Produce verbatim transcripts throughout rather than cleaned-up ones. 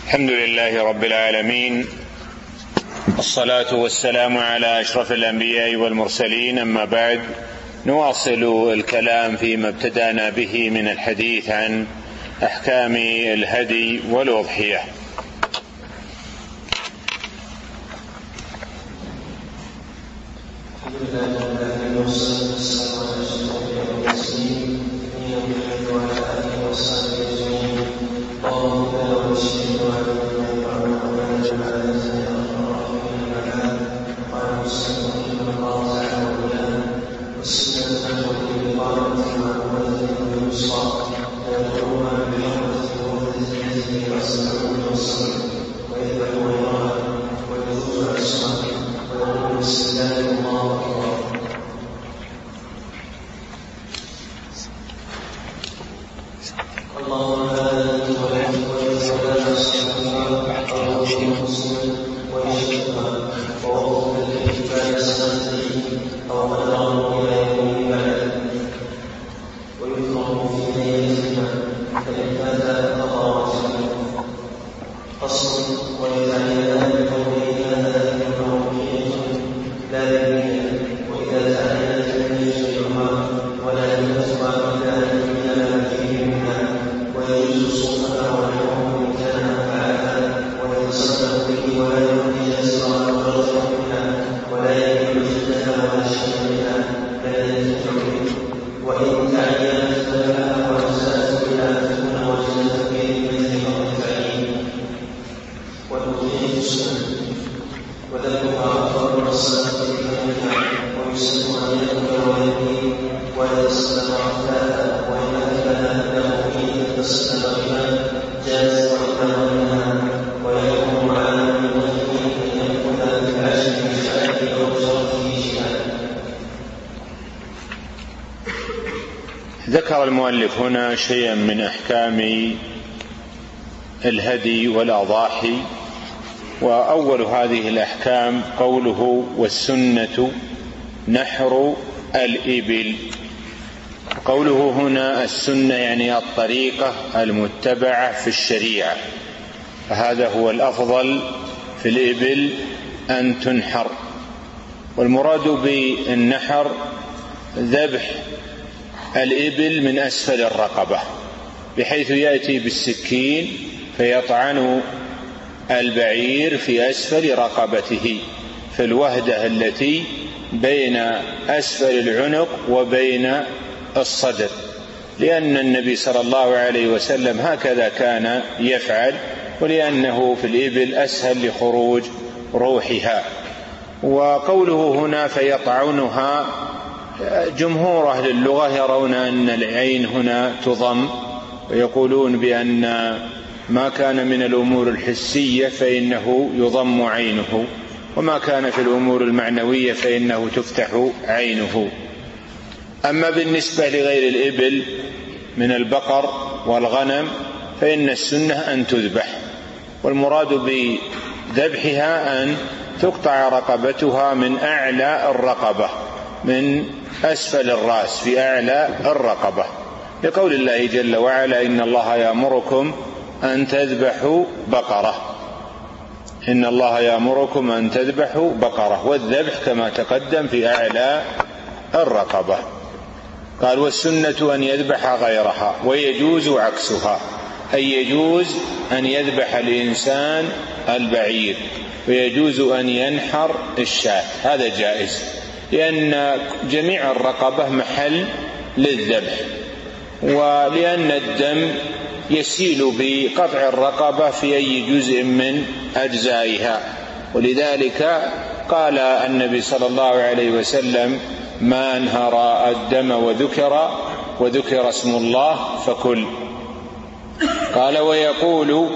الحمد لله رب العالمين، الصلاة والسلام على أشرف الأنبياء والمرسلين، أما بعد، نواصل الكلام فيما ابتدأنا به من الحديث عن أحكام الهدي والأضحية. ذكر المؤلف هنا شيئا من أحكام الهدي والأضاحي، وأول هذه الأحكام قوله والسنة نحر الإبل. قوله هنا السنة يعني الطريقة المتبعة في الشريعة، فهذا هو الأفضل في الإبل أن تنحر. والمراد بالنحر ذبح الإبل من أسفل الرقبة، بحيث يأتي بالسكين فيطعن البعير في أسفل رقبته في الوهدة التي بين أسفل العنق وبين الصدر، لأن النبي صلى الله عليه وسلم هكذا كان يفعل، ولأنه في الإبل أسهل لخروج روحها. وقوله هنا فيطعنها، جمهور أهل اللغة يرون أن العين هنا تضم، ويقولون بأن ما كان من الأمور الحسية فإنه يضم عينه، وما كان في الأمور المعنوية فإنه تفتح عينه. أما بالنسبة لغير الإبل من البقر والغنم فإن السنة أن تذبح، والمراد بذبحها أن تقطع رقبتها من أعلى الرقبة، من أسفل الرأس في أعلى الرقبة، لقول الله جل وعلا إن الله يأمركم أن تذبحوا بقرة إن الله يأمركم أن تذبحوا بقرة والذبح كما تقدم في أعلى الرقبة. قال والسنة أن يذبح غيرها، ويجوز عكسها، أي يجوز أن يذبح الإنسان البعير، ويجوز أن ينحر الشاة، هذا جائز، لأن جميع الرقبة محل للذبح، ولأن الدم يسيل بقطع الرقبة في أي جزء من أجزائها، ولذلك قال النبي صلى الله عليه وسلم ما انهر الدم وذكر وذكر اسم الله فكل. قال ويقول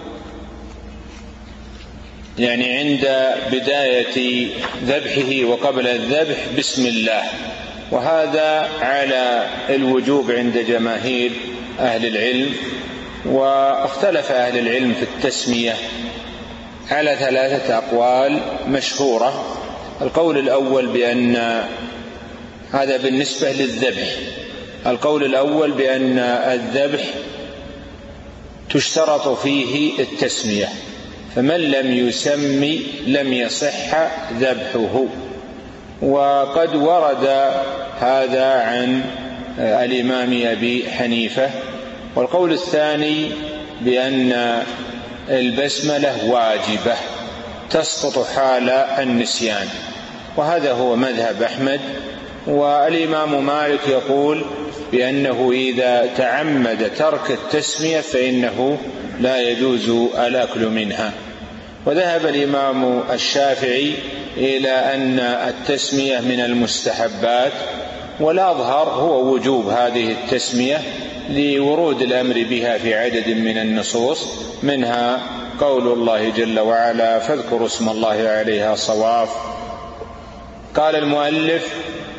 يعني عند بداية ذبحه وقبل الذبح بسم الله، وهذا على الوجوب عند جماهير أهل العلم. واختلف أهل العلم في التسمية على ثلاثة أقوال مشهورة. القول الأول بأن هذا بالنسبة للذبح، القول الأول بأن الذبح تشترط فيه التسمية، فمن لم يسمي لم يصح ذبحه. وقد ورد هذا عن الإمام أبي حنيفة. والقول الثاني بأن البسملة واجبة تسقط حال النسيان، وهذا هو مذهب أحمد. والإمام مالك يقول بأنه إذا تعمد ترك التسمية فإنه لا يجوز الأكل منها. وذهب الإمام الشافعي إلى أن التسمية من المستحبات، والأظهر هو وجوب هذه التسمية لورود الأمر بها في عدد من النصوص، منها قول الله جل وعلا: فاذكروا اسم الله عليها صواف. قال المؤلف: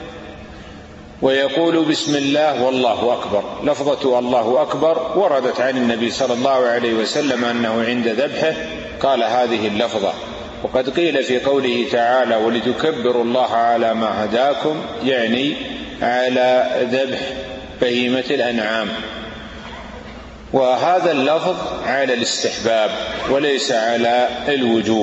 ويقول بسم الله والله أكبر. لفظة الله أكبر وردت عن النبي صلى الله عليه وسلم أنه عند ذبحه قال هذه اللفظة. وقد قيل في قوله تعالى: ولتكبروا الله على ما هداكم، يعني على ذبح بهيمة الأنعام. وهذا اللفظ على الاستحباب وليس على الوجوب.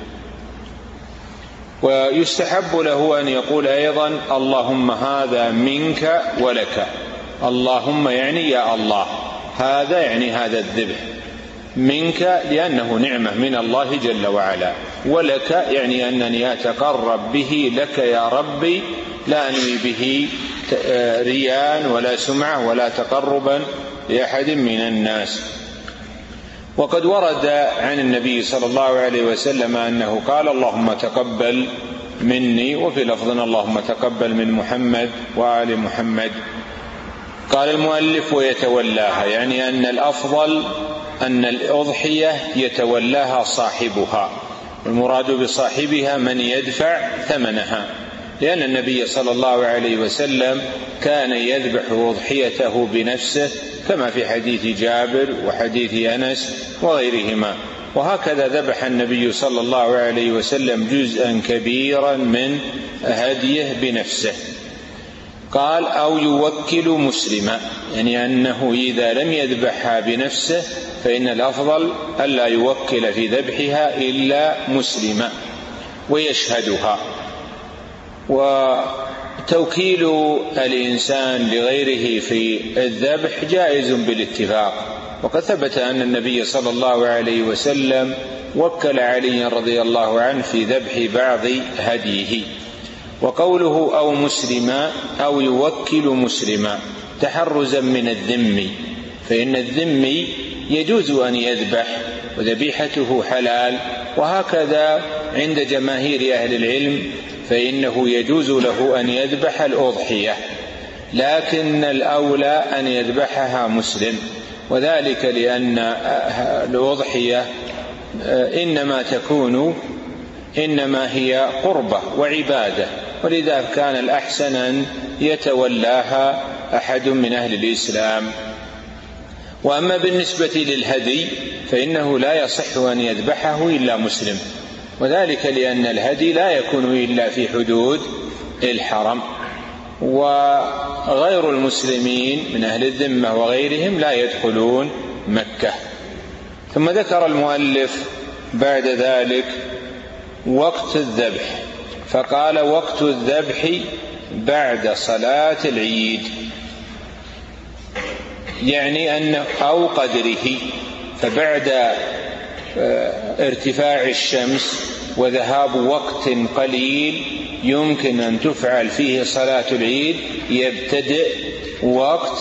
ويستحب له أن يقول أيضا: اللهم هذا منك ولك. اللهم يعني يا الله، هذا يعني هذا الذبح، منك لأنه نعمة من الله جل وعلا، ولك يعني أنني أتقرب به لك يا ربي، لا أنوي به رياء ولا سمعة ولا تقربا لأحد من الناس. وقد ورد عن النبي صلى الله عليه وسلم أنه قال: اللهم تقبل مني، وفي لفظ: اللهم تقبل من محمد وآل محمد. قال المؤلف: ويتولاها، يعني أن الأفضل أن الأضحية يتولاها صاحبها، المراد بصاحبها من يدفع ثمنها، لأن النبي صلى الله عليه وسلم كان يذبح أضحيته بنفسه كما في حديث جابر وحديث أنس وغيرهما. وهكذا ذبح النبي صلى الله عليه وسلم جزءا كبيرا من هديه بنفسه. قال: أو يوكل مسلما، يعني أنه إذا لم يذبحها بنفسه فإن الأفضل ألا يوكل في ذبحها إلا مسلما ويشهدها. وتوكيل الإنسان لغيره في الذبح جائز بالاتفاق، وقد ثبت أن النبي صلى الله عليه وسلم وكل علي رضي الله عنه في ذبح بعض هديه. وقوله أو مسلما أو يوكل مسلما تحرزا من الذم، فإن الذم يجوز أن يذبح وذبيحته حلال، وهكذا عند جماهير أهل العلم فإنه يجوز له أن يذبح الأضحية، لكن الأولى أن يذبحها مسلم، وذلك لأن الأضحية إنما تكون إنما هي قربة وعبادة، ولذا كان الأحسن أن يتولاها أحد من أهل الإسلام. وأما بالنسبة للهدي فإنه لا يصح أن يذبحه إلا مسلم، وذلك لأن الهدي لا يكون إلا في حدود الحرم، وغير المسلمين من أهل الذمة وغيرهم لا يدخلون مكة. ثم ذكر المؤلف بعد ذلك وقت الذبح، فقال: وقت الذبح بعد صلاة العيد، يعني أن أو قدره، فبعد ارتفاع الشمس وذهاب وقت قليل يمكن أن تفعل فيه صلاة العيد يبتدئ وقت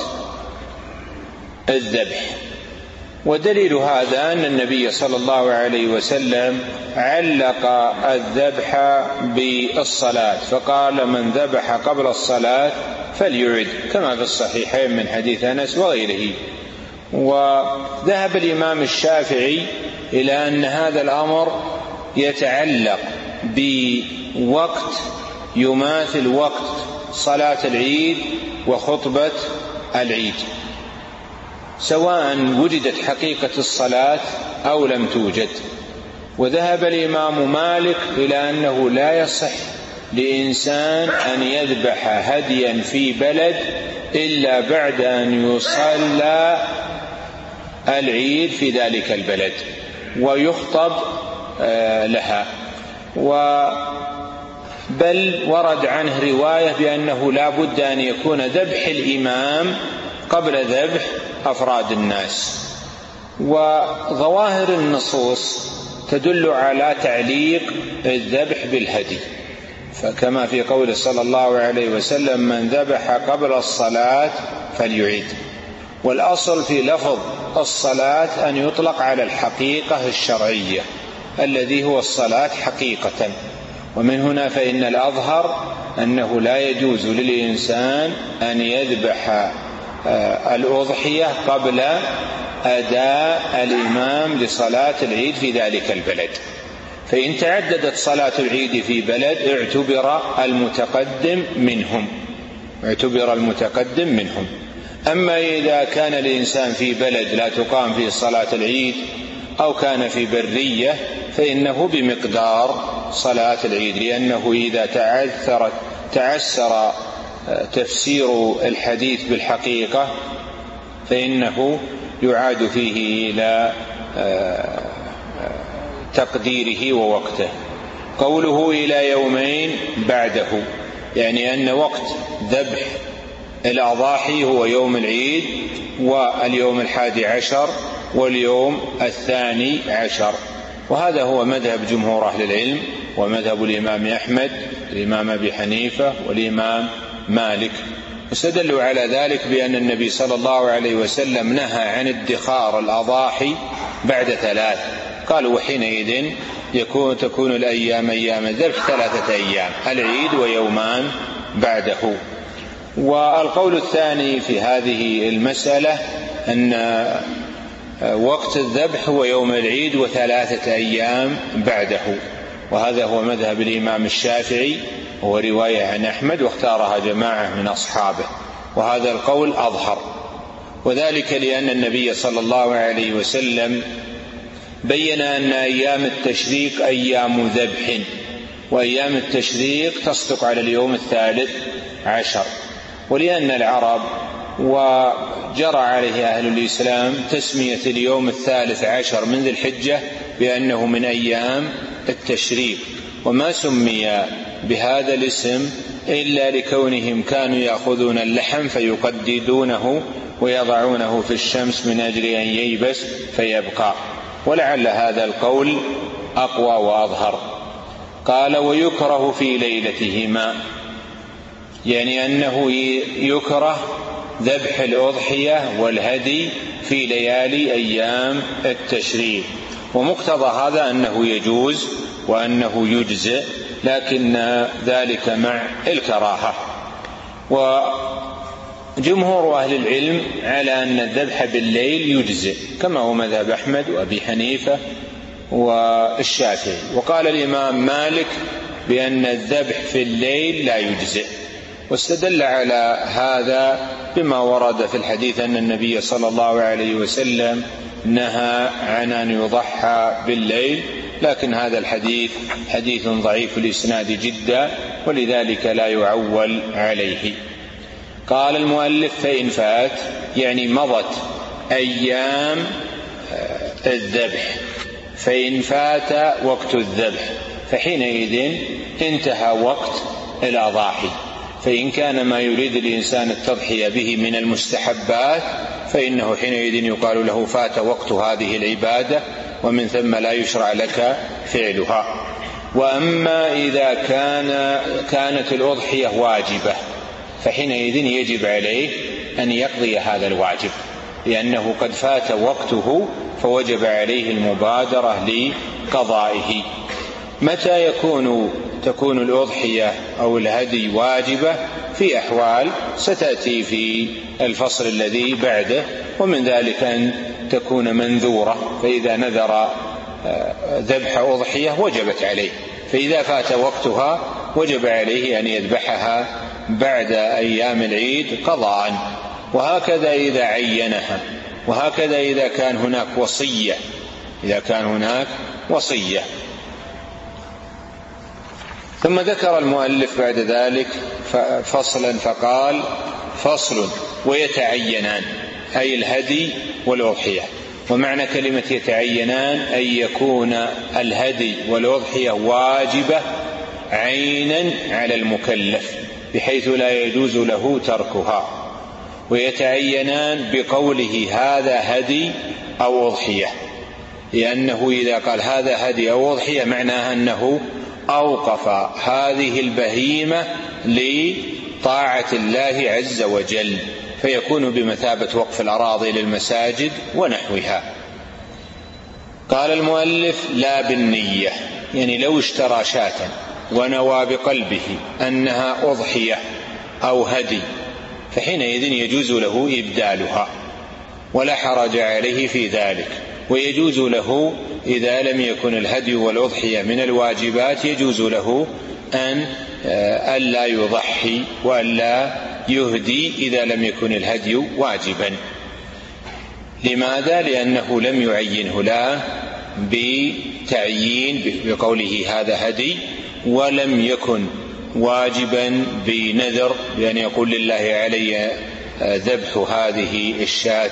الذبح. ودليل هذا أن النبي صلى الله عليه وسلم علق الذبح بالصلاة، فقال: من ذبح قبل الصلاة فليعد، كما في الصحيحين من حديث أنس وغيره. وذهب الإمام الشافعي إلى أن هذا الأمر يتعلق بوقت يماثل وقت صلاة العيد وخطبة العيد، سواء وجدت حقيقة الصلاة أو لم توجد. وذهب الإمام مالك إلى أنه لا يصح لإنسان أن يذبح هديا في بلد إلا بعد أن يصلى العيد في ذلك البلد ويخطب لها. بل ورد عنه رواية بأنه لا بد أن يكون ذبح الإمام قبل ذبح أفراد الناس. وظواهر النصوص تدل على تعليق الذبح بالهدي، فكما في قول صلى الله عليه وسلم: من ذبح قبل الصلاة فليعيد. والأصل في لفظ الصلاة أن يطلق على الحقيقة الشرعية الذي هو الصلاة حقيقة. ومن هنا فإن الأظهر أنه لا يجوز للإنسان أن يذبح الأضحية قبل أداء الإمام لصلاة العيد في ذلك البلد. فإن تعددت صلاة العيد في بلد اعتبر المتقدم منهم اعتبر المتقدم منهم أما إذا كان الإنسان في بلد لا تقام فيه صلاة العيد أو كان في برية فإنه بمقدار صلاة العيد، لأنه إذا تعثرت تعسر تفسير الحديث بالحقيقة فإنه يعاد فيه إلى تقديره ووقته. قوله إلى يومين بعده، يعني أن وقت ذبح الأضاحي هو يوم العيد واليوم الحادي عشر واليوم الثاني عشر. وهذا هو مذهب جمهور أهل العلم ومذهب الإمام أحمد الإمام أبي حنيفة والإمام مالك. واستدلوا على ذلك بأن النبي صلى الله عليه وسلم نهى عن ادخار الأضاحي بعد ثلاث، قالوا: وحينئذ يكون تكون الأيام أيام الذبح ثلاثة أيام، العيد ويومان بعده. والقول الثاني في هذه المسألة أن وقت الذبح هو يوم العيد وثلاثة أيام بعده، وهذا هو مذهب الإمام الشافعي وهو رواية عن أحمد واختارها جماعة من أصحابه، وهذا القول أظهر. وذلك لأن النبي صلى الله عليه وسلم بين أن أيام التشريق أيام ذبح، وأيام التشريق تصدق على اليوم الثالث عشر. ولأن العرب وجرى عليه أهل الإسلام تسمية اليوم الثالث عشر من ذي الحجة بأنه من أيام التشريق، وما سمي بهذا الاسم إلا لكونهم كانوا يأخذون اللحم فيقددونه ويضعونه في الشمس من أجل أن ييبس فيبقى، ولعل هذا القول أقوى وأظهر. قال: ويكره في ليلتهما، يعني أنه يكره ذبح الأضحية والهدي في ليالي أيام التشريق. ومقتضى هذا أنه يجوز وأنه يجزئ، لكن ذلك مع الكراهة. وجمهور أهل العلم على أن الذبح بالليل يجزئ، كما هو مذهب أحمد وأبي حنيفة والشافعي. وقال الإمام مالك بأن الذبح في الليل لا يجزئ، واستدل على هذا بما ورد في الحديث أن النبي صلى الله عليه وسلم نهى عن أن يضحى بالليل، لكن هذا الحديث حديث ضعيف الإسناد جدا، ولذلك لا يعول عليه. قال المؤلف: فإن فات، يعني مضت أيام الذبح، فإن فات وقت الذبح فحينئذ انتهى وقت الأضاحي. فإن كان ما يريد الإنسان التضحية به من المستحبات فإنه حينئذ يقال له فات وقت هذه العبادة، ومن ثم لا يشرع لك فعلها. وأما إذا كان كانت الأضحية واجبة فحينئذ يجب عليه أن يقضي هذا الواجب، لأنه قد فات وقته فوجب عليه المبادرة لقضائه. متى يكون تكون الأضحية أو الهدي واجبة؟ في أحوال ستأتي في الفصل الذي بعده، ومن ذلك أن تكون منذورة، فإذا نذر ذبح أضحية وجبت عليه، فإذا فات وقتها وجب عليه أن يذبحها بعد أيام العيد قضاء. وهكذا إذا عينها، وهكذا إذا كان هناك وصية إذا كان هناك وصية. ثم ذكر المؤلف بعد ذلك فصلا فقال: فصل: ويتعينان، أي الهدي والأضحية، ومعنى كلمة يتعينان أن يكون الهدي والأضحية واجبة عينا على المكلف بحيث لا يجوز له تركها، ويتعينان بقوله هذا هدي أو أضحية، لأنه إذا قال هذا هدي أو أضحية معناه أنه أوقف هذه البهيمة لطاعة الله عز وجل، فيكون بمثابة وقف الأراضي للمساجد ونحوها. قال المؤلف لا بالنية، يعني لو اشترى شاة ونوى بقلبه أنها أضحية أو هدي فحينئذ يجوز له إبدالها ولا حرج عليه في ذلك، ويجوز له إذا لم يكن الهدي والأضحية من الواجبات يجوز له أن ألا يضحي وألا يهدي إذا لم يكن الهدي واجبا. لماذا؟ لأنه لم يعينه لا بتعيين بقوله هذا هدي، ولم يكن واجبا بنذر بأن يقول لله علي ذبح هذه الشاة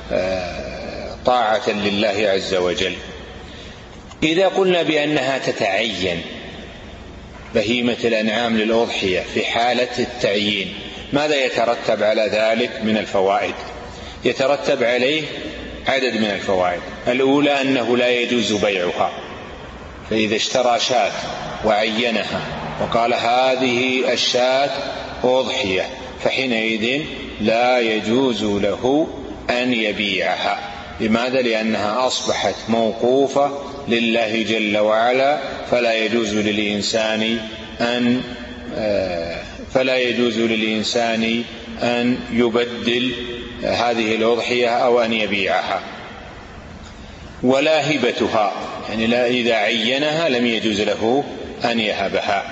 طاعة لله عز وجل. إذا قلنا بأنها تتعين بهيمة الأنعام للأضحية في حالة التعيين ماذا يترتب على ذلك من الفوائد؟ يترتب عليه عدد من الفوائد. الأولى أنه لا يجوز بيعها، فإذا اشترى شاة وعينها وقال هذه الشاة أضحية فحينئذ لا يجوز له أن يبيعها. لماذا؟ لأنها أصبحت موقوفة لله جل وعلا، فلا يجوز للإنسان أن فلا يجوز للإنسان أن يبدل هذه الأضحية أو أن يبيعها. ولا هبتها، يعني لا إذا عينها لم يجوز له أن يهبها.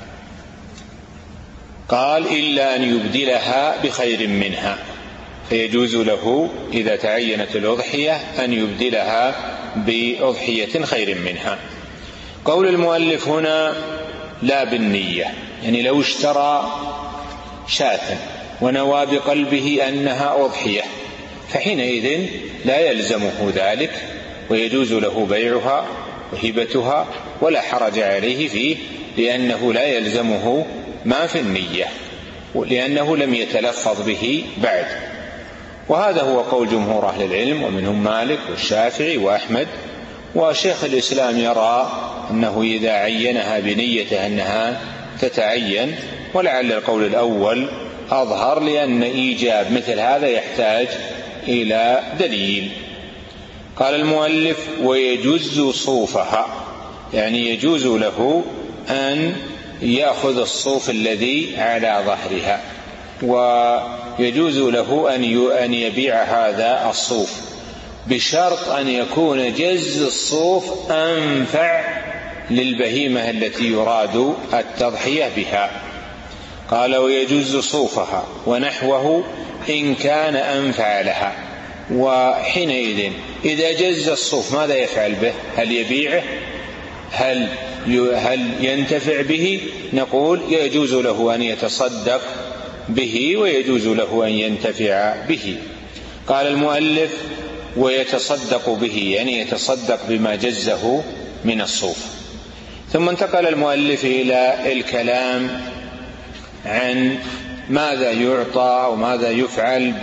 قال إلا أن يبدلها بخير منها، فيجوز له إذا تعينت الأضحية أن يبدلها بأضحية خير منها. قول المؤلف هنا لا بالنية، يعني لو اشترى شاة ونوى بقلبه أنها أضحية فحينئذ لا يلزمه ذلك ويجوز له بيعها وهبتها ولا حرج عليه فيه، لأنه لا يلزمه ما في النية لأنه لم يتلفظ به بعد. وهذا هو قول جمهور أهل العلم ومنهم مالك والشافعي وأحمد. وشيخ الإسلام يرى أنه إذا عينها بنية أنها تتعين، ولعل القول الأول أظهر لأن إيجاب مثل هذا يحتاج إلى دليل. قال المؤلف ويجوز صوفها، يعني يجوز له أن يأخذ الصوف الذي على ظهرها، ويجوز له أن يبيع هذا الصوف بشرط أن يكون جز الصوف أنفع للبهيمة التي يراد التضحية بها. قال ويجوز صوفها ونحوه إن كان أنفع لها. وحينئذ إذا جز الصوف ماذا يفعل به؟ هل يبيعه؟ هل هل ينتفع به؟ نقول يجوز له أن يتصدق به ويجوز له أن ينتفع به. قال المؤلف ويتصدق به، يعني يتصدق بما جزه من الصوف. ثم انتقل المؤلف إلى الكلام عن ماذا يعطى وماذا يفعل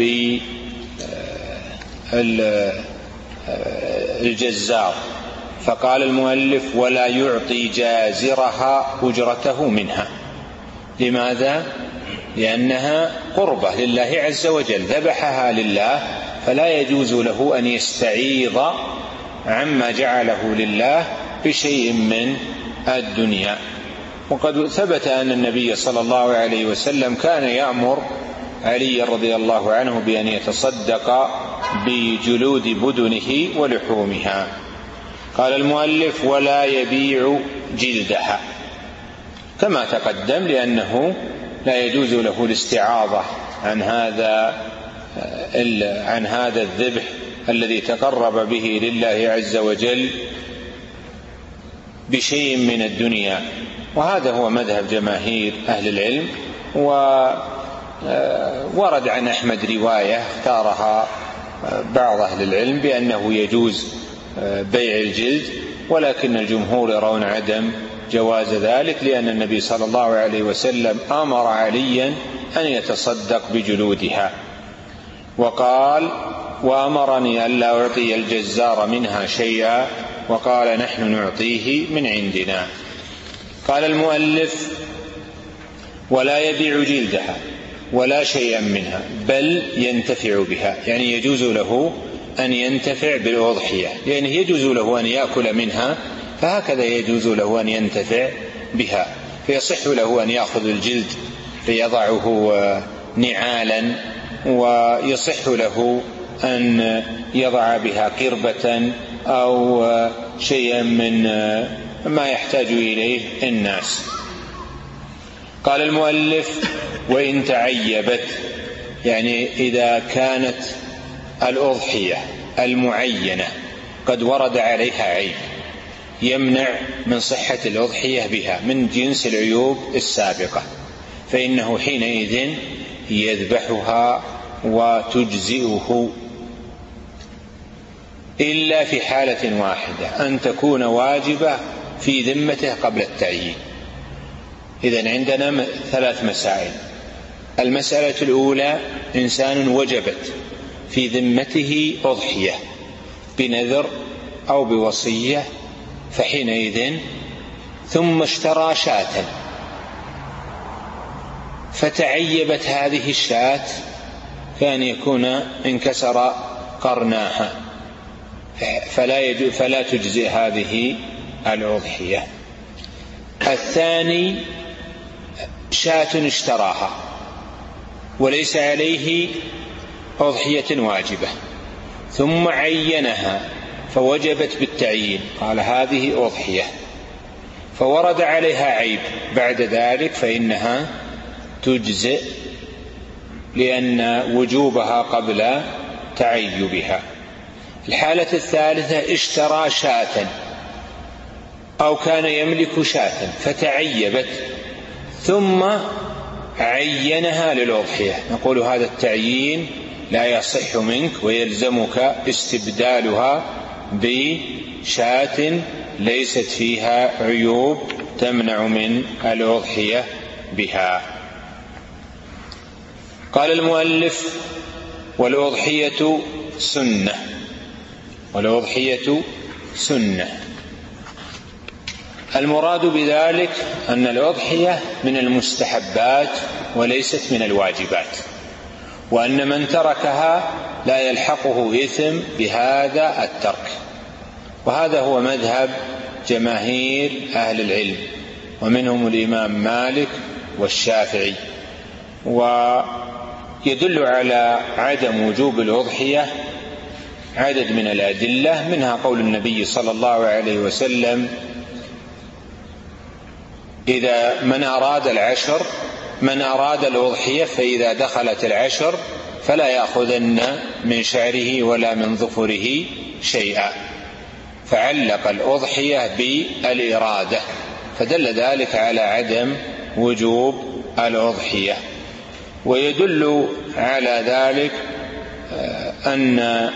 بالجزار. فقال المؤلف ولا يعطي جازرها أجرته منها. لماذا؟ لأنها قربة لله عز وجل، ذبحها لله، فلا يجوز له أن يستعيض عما جعله لله بشيء من الدنيا. وقد ثبت أن النبي صلى الله عليه وسلم كان يأمر علي رضي الله عنه بأن يتصدق بجلود بدنه ولحومها. قال المؤلف ولا يبيع جلدها كما تقدم، لأنه لا يجوز له الاستعاضة عن هذا عن هذا الذبح الذي تقرب به لله عز وجل بشيء من الدنيا. وهذا هو مذهب جماهير أهل العلم. وورد عن أحمد رواية اختارها بعض أهل العلم بأنه يجوز بيع الجلد، ولكن الجمهور يرون عدم جواز ذلك، لأن النبي صلى الله عليه وسلم أمر عليا أن يتصدق بجلودها، وقال: وأمرني ألا أعطي الجزار منها شيئا، وقال: نحن نعطيه من عندنا. قال المؤلف: ولا يبيع جلدها ولا شيئا منها، بل ينتفع بها، يعني يجوز له أن ينتفع بالأضحية، لأنه يجوز له أن يأكل منها، فهكذا يجوز له أن ينتفع بها، فيصح له أن يأخذ الجلد فيضعه نعالا، ويصح له أن يضع بها قربة أو شيئا من ما يحتاج إليه الناس. قال المؤلف: وإن تعيبت، يعني إذا كانت الأضحية المعينة قد ورد عليها عيب يمنع من صحة الأضحية بها من جنس العيوب السابقة، فإنه حينئذ يذبحها وتجزئه، إلا في حالة واحدة، أن تكون واجبة في ذمته قبل التعيين. إذن عندنا ثلاث مسائل. المسألة الأولى: إنسان وجبت في ذمته أضحية بنذر أو بوصية، فحينئذ ثم اشترى شاة فتعيبت هذه الشاة، كان يكون انكسر قرناها، فلا, فلا تجزئ هذه الأضحية. الثاني: شاة اشتراها وليس عليه أضحية واجبة، ثم عينها فوجبت بالتعيين، قال: هذه أضحية، فورد عليها عيب بعد ذلك، فإنها تجزئ لأن وجوبها قبل تعيبها. الحالة الثالثة: اشترى شاة أو كان يملك شاة فتعيبت ثم عينها للأضحية، نقول: هذا التعيين لا يصح منك، ويلزمك استبدالها بشاة ليست فيها عيوب تمنع من الأضحية بها. قال المؤلف: والأضحية سنة. والأضحية سنة، المراد بذلك أن الأضحية من المستحبات وليست من الواجبات، وأن من تركها لا يلحقه إثم بهذا الترك، وهذا هو مذهب جماهير أهل العلم، ومنهم الإمام مالك والشافعي. ويدل على عدم وجوب الأضحية عدد من الأدلة، منها قول النبي صلى الله عليه وسلم: إذا من أراد العشر من أراد الأضحية فإذا دخلت العشر فلا يأخذن من شعره ولا من ظفره شيئا، فعلق الأضحية بالإرادة، فدل ذلك على عدم وجوب الأضحية. ويدل على ذلك أن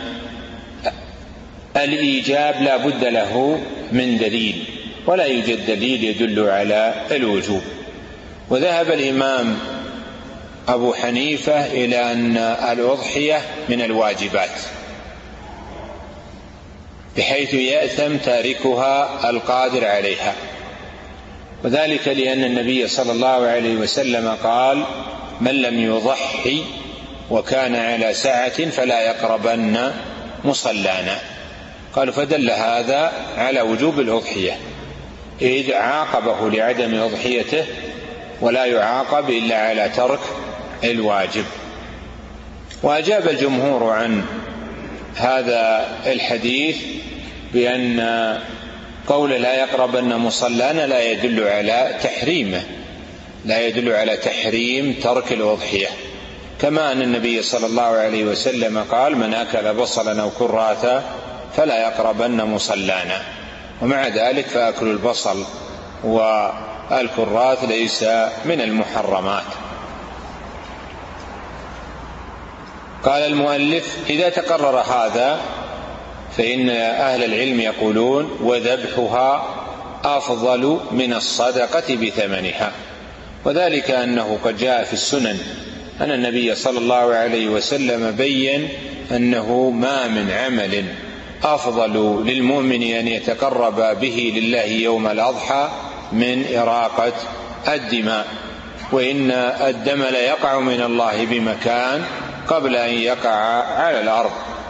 الإيجاب لا بد له من دليل، ولا يوجد دليل يدل على الوجوب. وذهب الإمام أبو حنيفة إلى أن الأضحية من الواجبات، بحيث يأثم تاركها القادر عليها، وذلك لأن النبي صلى الله عليه وسلم قال: من لم يضحي وكان على سعة فلا يقربن مصلانا. قالوا: فدل هذا على وجوب الأضحية، إذ عاقبه لعدم أضحيته، ولا يعاقب إلا على ترك الواجب. وأجاب الجمهور عن هذا الحديث بأن قول لا يقربن مصلانا لا يدل على تحريمه، لا يدل على تحريم ترك الأضحية، كما أن النبي صلى الله عليه وسلم قال: من أكل بصلا أو كراثا فلا يقربن مصلانا. ومع ذلك فأكل البصل والكراث ليس من المحرمات. قال المؤلف: إذا تقرر هذا فإن أهل العلم يقولون: وذبحها أفضل من الصدقة بثمنها. وذلك أنه قد جاء في السنن أن النبي صلى الله عليه وسلم بين أنه ما من عمل أفضل للمؤمن أن يتقرب به لله يوم الأضحى من إراقة الدماء، وإن الدم ليقع من الله بمكان قبل أن يقع على الأرض.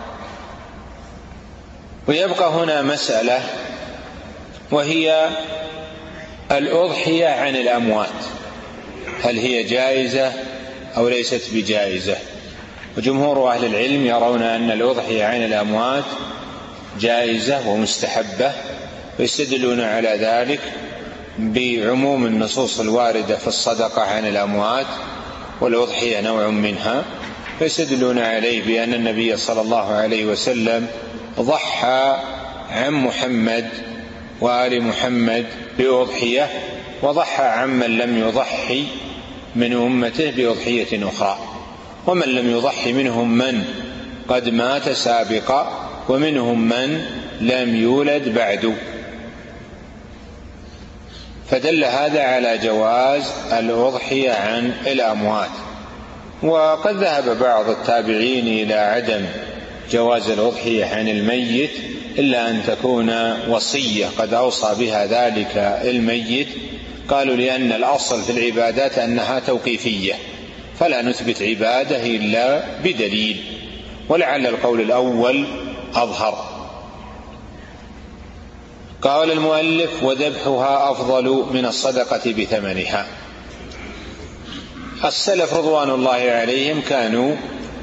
ويبقى هنا مسألة، وهي الأضحية عن الأموات، هل هي جائزة أو ليست بجائزة؟ وجمهور أهل العلم يرون أن الأضحية عن الأموات جائزة ومستحبة، ويستدلون على ذلك بعموم النصوص الواردة في الصدقة عن الأموات، والأضحية نوع منها، فيستدلون عليه بأن النبي صلى الله عليه وسلم ضحى عن محمد وآل محمد بأضحية، وضحى عمن لم يضحي من أمته بأضحية أخرى، ومن لم يضحي منهم من قد مات سابقا، ومنهم من لم يولد بعد. فدل هذا على جواز الأضحية عن الأموات. وقد ذهب بعض التابعين إلى عدم جواز الأضحية عن الميت، إلا أن تكون وصية قد أوصى بها ذلك الميت. قالوا: لأن الأصل في العبادات أنها توقيفية، فلا نثبت عبادة إلا بدليل، ولعل القول الأول أظهر. قال المؤلف: وذبحها أفضل من الصدقة بثمنها. السلف رضوان الله عليهم كانوا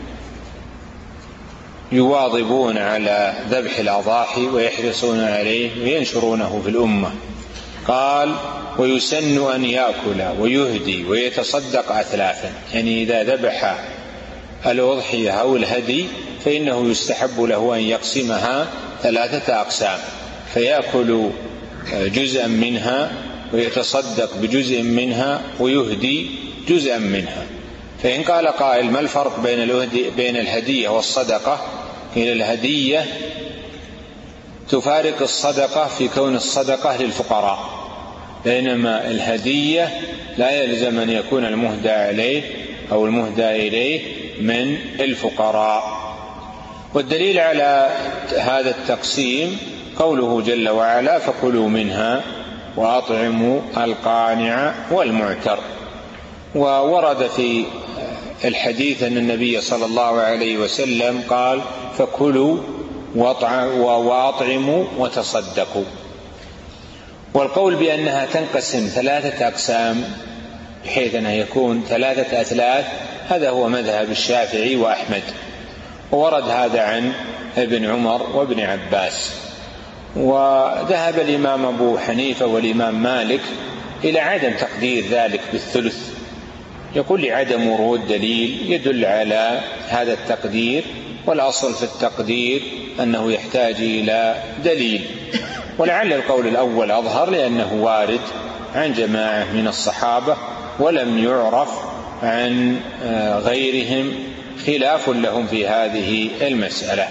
يواظبون على ذبح الأضاحي ويحرصون عليه وينشرونه في الأمة. قال: ويسن أن يأكل ويهدي ويتصدق أثلاثا، يعني إذا ذبح الأضحية أو الهدي فإنه يستحب له أن يقسمها ثلاثة أقسام، فيأكل جزءا منها ويتصدق بجزء منها ويهدي جزءا منها. فإن قال قائل: ما الفرق بين بين الهدية والصدقة؟ قيل: الهدية تفارق الصدقة في كون الصدقة للفقراء، بينما الهدية لا يلزم أن يكون المهدى عليه أو المهدى إليه من الفقراء. والدليل على هذا التقسيم قوله جل وعلا: فكلوا منها وأطعموا القانع والمعتر. وورد في الحديث أن النبي صلى الله عليه وسلم قال: فكلوا وأطعموا وتصدقوا. والقول بأنها تنقسم ثلاثة أقسام بحيث أنها يكون ثلاثة أثلاث، هذا هو مذهب الشافعي وأحمد، وورد هذا عن ابن عمر وابن عباس. وذهب الإمام أبو حنيفة والإمام مالك إلى عدم تقدير ذلك بالثلث، يقول لعدم ورود دليل يدل على هذا التقدير، والأصل في التقدير أنه يحتاج إلى دليل. ولعل القول الأول أظهر، لأنه وارد عن جماعة من الصحابة ولم يعرف عن غيرهم خلاف لهم في هذه المسألة.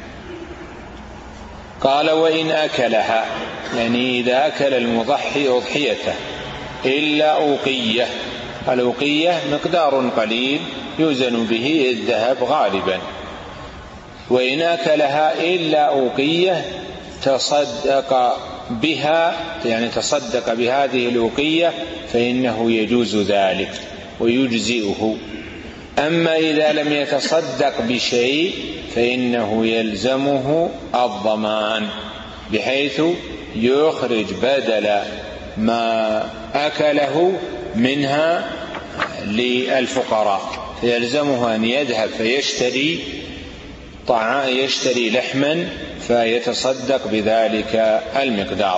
قال: وإن أكلها، يعني إذا أكل المضحي أضحيته إلا أوقية. الأوقية مقدار قليل يوزن به الذهب غالبا. وإن أكلها إلا أوقية تصدق بها، يعني تصدق بهذه الأوقية، فإنه يجوز ذلك ويجزئه. أما إذا لم يتصدق بشيء فإنه يلزمه الضمان، بحيث يخرج بدل ما أكله منها للفقراء، فيلزمه أن يذهب فيشتري طعام، يشتري لحما فيتصدق بذلك المقدار.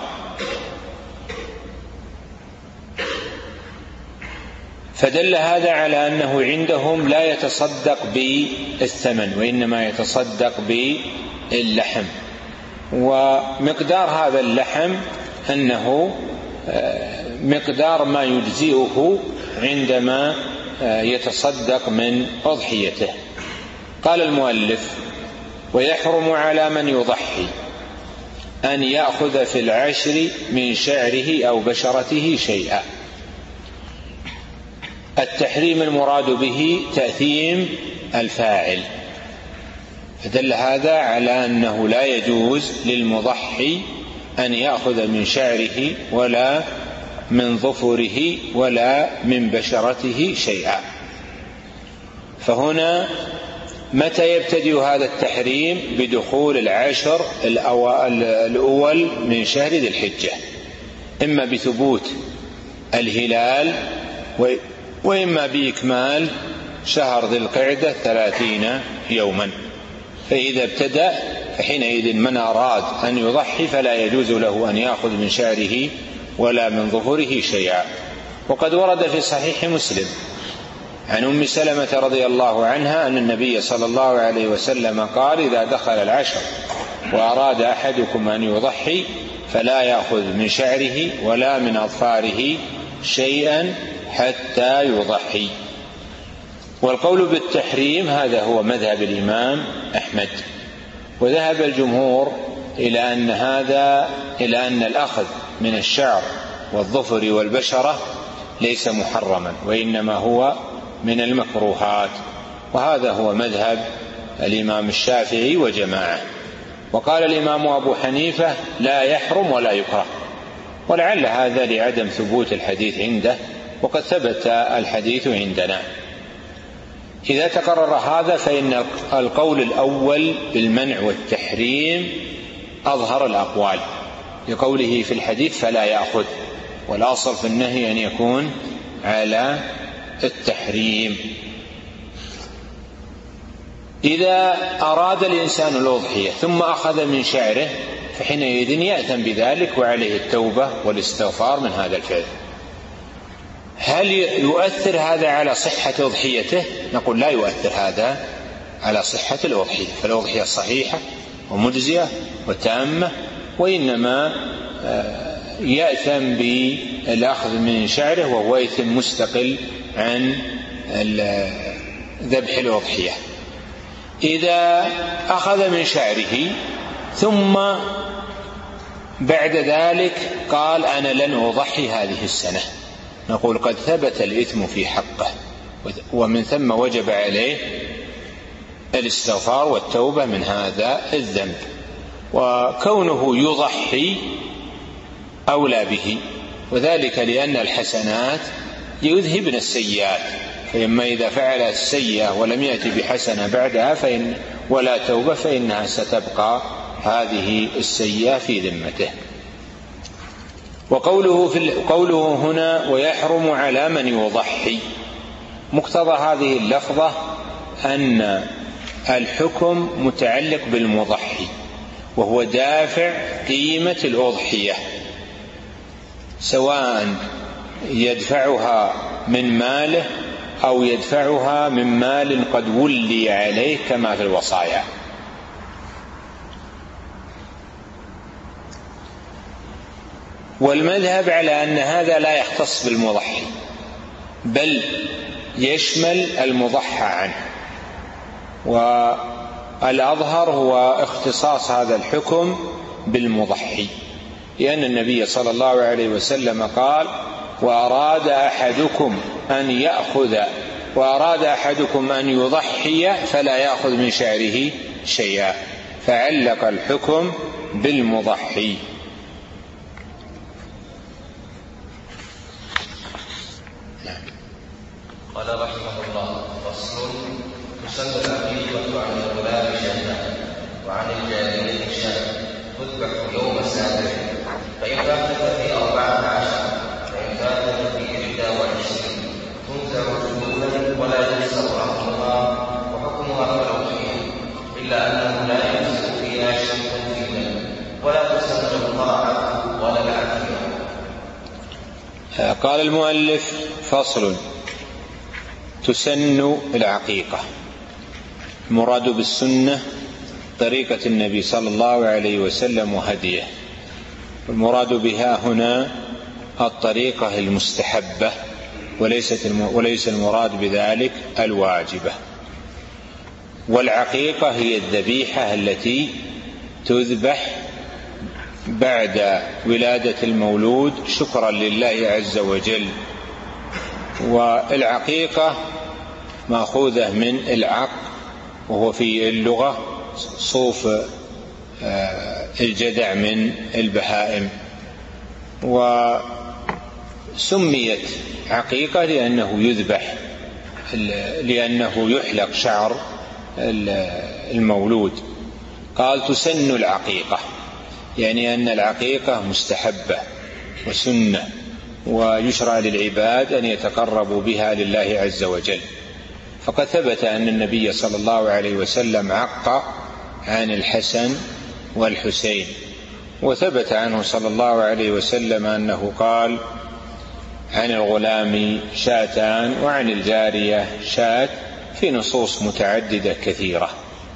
فدل هذا على أنه عندهم لا يتصدق بالثمن، وإنما يتصدق باللحم. ومقدار هذا اللحم أنه مقدار ما يجزئه عندما يتصدق من أضحيته. قال المؤلف: ويحرم على من يضحي أن يأخذ في العشر من شعره أو بشرته شيئا. التحريم المراد به تأثيم الفاعل، فدل هذا على أنه لا يجوز للمضحي أن يأخذ من شعره ولا من ظفره ولا من بشرته شيئا. فهنا متى يبتدئ هذا التحريم؟ بدخول العشر الأول من شهر ذي الحجة، إما بثبوت الهلال وإما بإكمال شهر ذي القعدة ثلاثين يوما. فإذا ابتدأ فحينئذ من أراد أن يضحي فلا يجوز له أن يأخذ من شعره ولا من ظهره شيئا. وقد ورد في صحيح مسلم عن أم سلمة رضي الله عنها أن النبي صلى الله عليه وسلم قال: إذا دخل العشر وأراد أحدكم أن يضحي فلا يأخذ من شعره ولا من أظفاره شيئا حتى يضحي. والقول بالتحريم هذا هو مذهب الإمام أحمد، وذهب الجمهور إلى أن هذا إلى أن الأخذ من الشعر والظفر والبشرة ليس محرما، وإنما هو من المكروهات، وهذا هو مذهب الإمام الشافعي وجماعة. وقال الإمام أبو حنيفة: لا يحرم ولا يكره، ولعل هذا لعدم ثبوت الحديث عنده، وقد ثبت الحديث عندنا. إذا تقرر هذا فإن القول الأول بالمنع والتحريم أظهر الأقوال، لقوله في الحديث: فلا يأخذ، والأصل في النهي أن يكون على التحريم. إذا أراد الإنسان الأضحية ثم أخذ من شعره فحينئذ يأثم بذلك وعليه التوبة والاستغفار من هذا الفعل. هل يؤثر هذا على صحة أضحيته؟ نقول: لا يؤثر هذا على صحة الأضحية، فالأضحية صحيحة ومجزية وتامة، وإنما يأثم بالأخذ من شعره، وهو إثم مستقل عن ذبح الأضحية. إذا أخذ من شعره ثم بعد ذلك قال: أنا لن أضحي هذه السنة، نقول: قد ثبت الإثم في حقه، ومن ثم وجب عليه الاستغفار والتوبة من هذا الذنب. وكونه يضحي أولى به، وذلك لأن الحسنات يذهبن السيئات، فإما إذا فعل السيئة ولم يأتي بحسنة بعدها فإن ولا توبة فإنها ستبقى هذه السيئة في ذمته. وقوله في قوله هنا: ويحرم على من يضحي، مقتضى هذه اللفظة أن الحكم متعلق بالمضحي، وهو دافع قيمة الأضحية، سواء يدفعها من ماله أو يدفعها من مال قد ولي عليه كما في الوصايا. والمذهب على أن هذا لا يختص بالمضحي، بل يشمل المضحى عنه، والأظهر هو اختصاص هذا الحكم بالمضحي، لأن النبي صلى الله عليه وسلم قال: وأراد أحدكم أن يأخذ وأراد أحدكم أن يضحي فلا يأخذ من شعره شيئا، فعلق الحكم بالمضحي. قال رحمه الله: فصل: تسن العقيقة عن الغلام شهرا وعن الجارية شهرا، تذبح يوم السابع، فإن فاتت في أربعة عشر فإن فاتت في إحدى وعشرين تنزع جلودا ولا ينسى رحمها، وحكمها كالأضحية، إلا أنه لا ينسى فيها شيء فينا، ولا تسن القرعة ولا العافية. قال المؤلف: فصل: تسن العقيقة. المراد بالسنة طريقة النبي صلى الله عليه وسلم وهديه، المراد بها هنا الطريقة المستحبة، وليست وليس المراد بذلك الواجبة. والعقيقة هي الذبيحة التي تذبح بعد ولادة المولود شكرا لله عز وجل. والعقيقة مأخوذة من العق، وهو في اللغة صوف الجدع من البهائم، وسميت عقيقة لأنه يذبح، لأنه يحلق شعر المولود. قال تسن العقيقة، يعني أن العقيقة مستحبة وسنة، ويشرع للعباد أن يتقربوا بها لله عز وجل. فقد ثبت أن النبي صلى الله عليه وسلم عق عن الحسن والحسين، وثبت عنه صلى الله عليه وسلم أنه قال عن الغلام شاتان وعن الجارية شات، في نصوص متعددة كثيرة.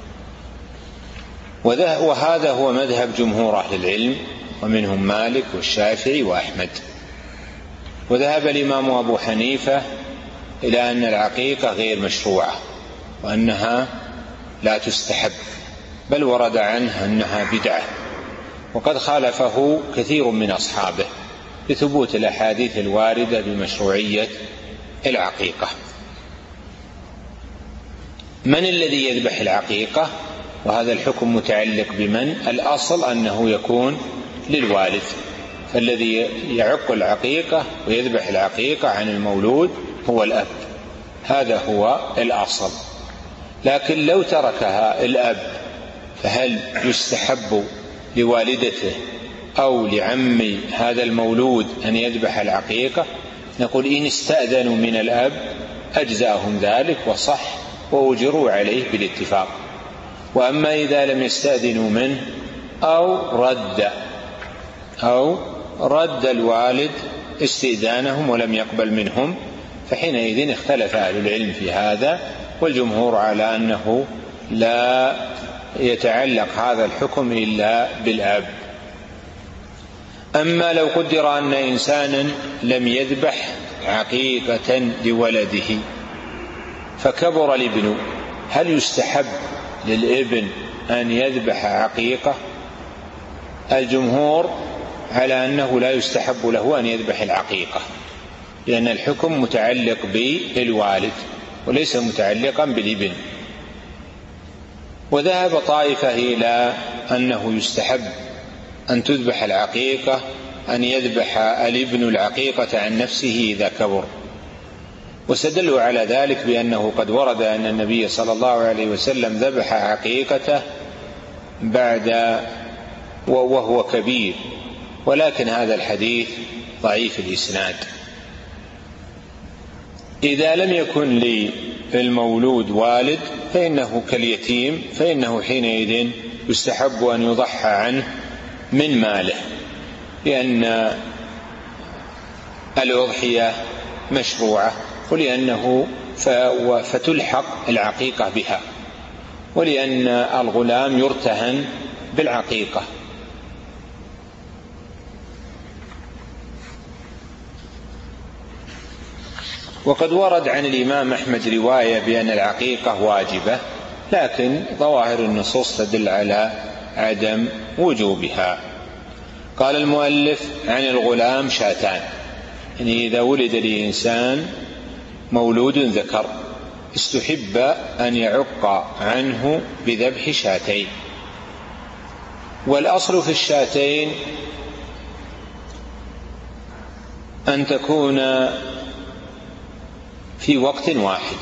وهذا هو مذهب جمهور أهل العلم، ومنهم مالك والشافعي وأحمد. وذهب الإمام أبو حنيفة إلى أن العقيقة غير مشروعة، وأنها لا تستحب، بل ورد عنه أنها بدعة، وقد خالفه كثير من أصحابه لثبوت الأحاديث الواردة بمشروعية العقيقة. من الذي يذبح العقيقة؟ وهذا الحكم متعلق بمن؟ الأصل أنه يكون للوالد، فالذي يعق العقيقة ويذبح العقيقة عن المولود هو الأب، هذا هو الأصل. لكن لو تركها الأب فهل يستحب لوالدته أو لعم هذا المولود أن يذبح العقيقة؟ نقول إن استأذنوا من الأب أجزاهم ذلك وصح وأجروا عليه بالاتفاق. وأما إذا لم يستأذنوا منه أو رد أو رد الوالد استئذانهم ولم يقبل منهم، فحينئذ اختلف أهل العلم في هذا، والجمهور على أنه لا يتعلق هذا الحكم إلا بالأب. أما لو قدر أن إنسانا لم يذبح عقيقة لولده فكبر الابن، هل يستحب للابن أن يذبح عقيقة؟ الجمهور على أنه لا يستحب له أن يذبح العقيقة، لأن الحكم متعلق بالوالد وليس متعلقا بالابن. وذهب طائفة إلى أنه يستحب أن تذبح العقيقة، أن يذبح الابن العقيقة عن نفسه إذا كبر، واستدلوا على ذلك بأنه قد ورد أن النبي صلى الله عليه وسلم ذبح عقيقته بعد وهو كبير، ولكن هذا الحديث ضعيف الإسناد. إذا لم يكن للمولود والد فإنه كاليتيم، فإنه حينئذ يستحب أن يضحى عنه من ماله، لأن الأضحية مشروعة، ولأنه فتلحق العقيقة بها، ولأن الغلام يرتهن بالعقيقة. وقد ورد عن الإمام أحمد رواية بأن العقيقة واجبة، لكن ظواهر النصوص تدل على عدم وجوبها. قال المؤلف عن الغلام شاتان، يعني إذا ولد لإنسان مولود ذكر استحب أن يعق عنه بذبح شاتين. والأصل في الشاتين أن تكون في وقت واحد،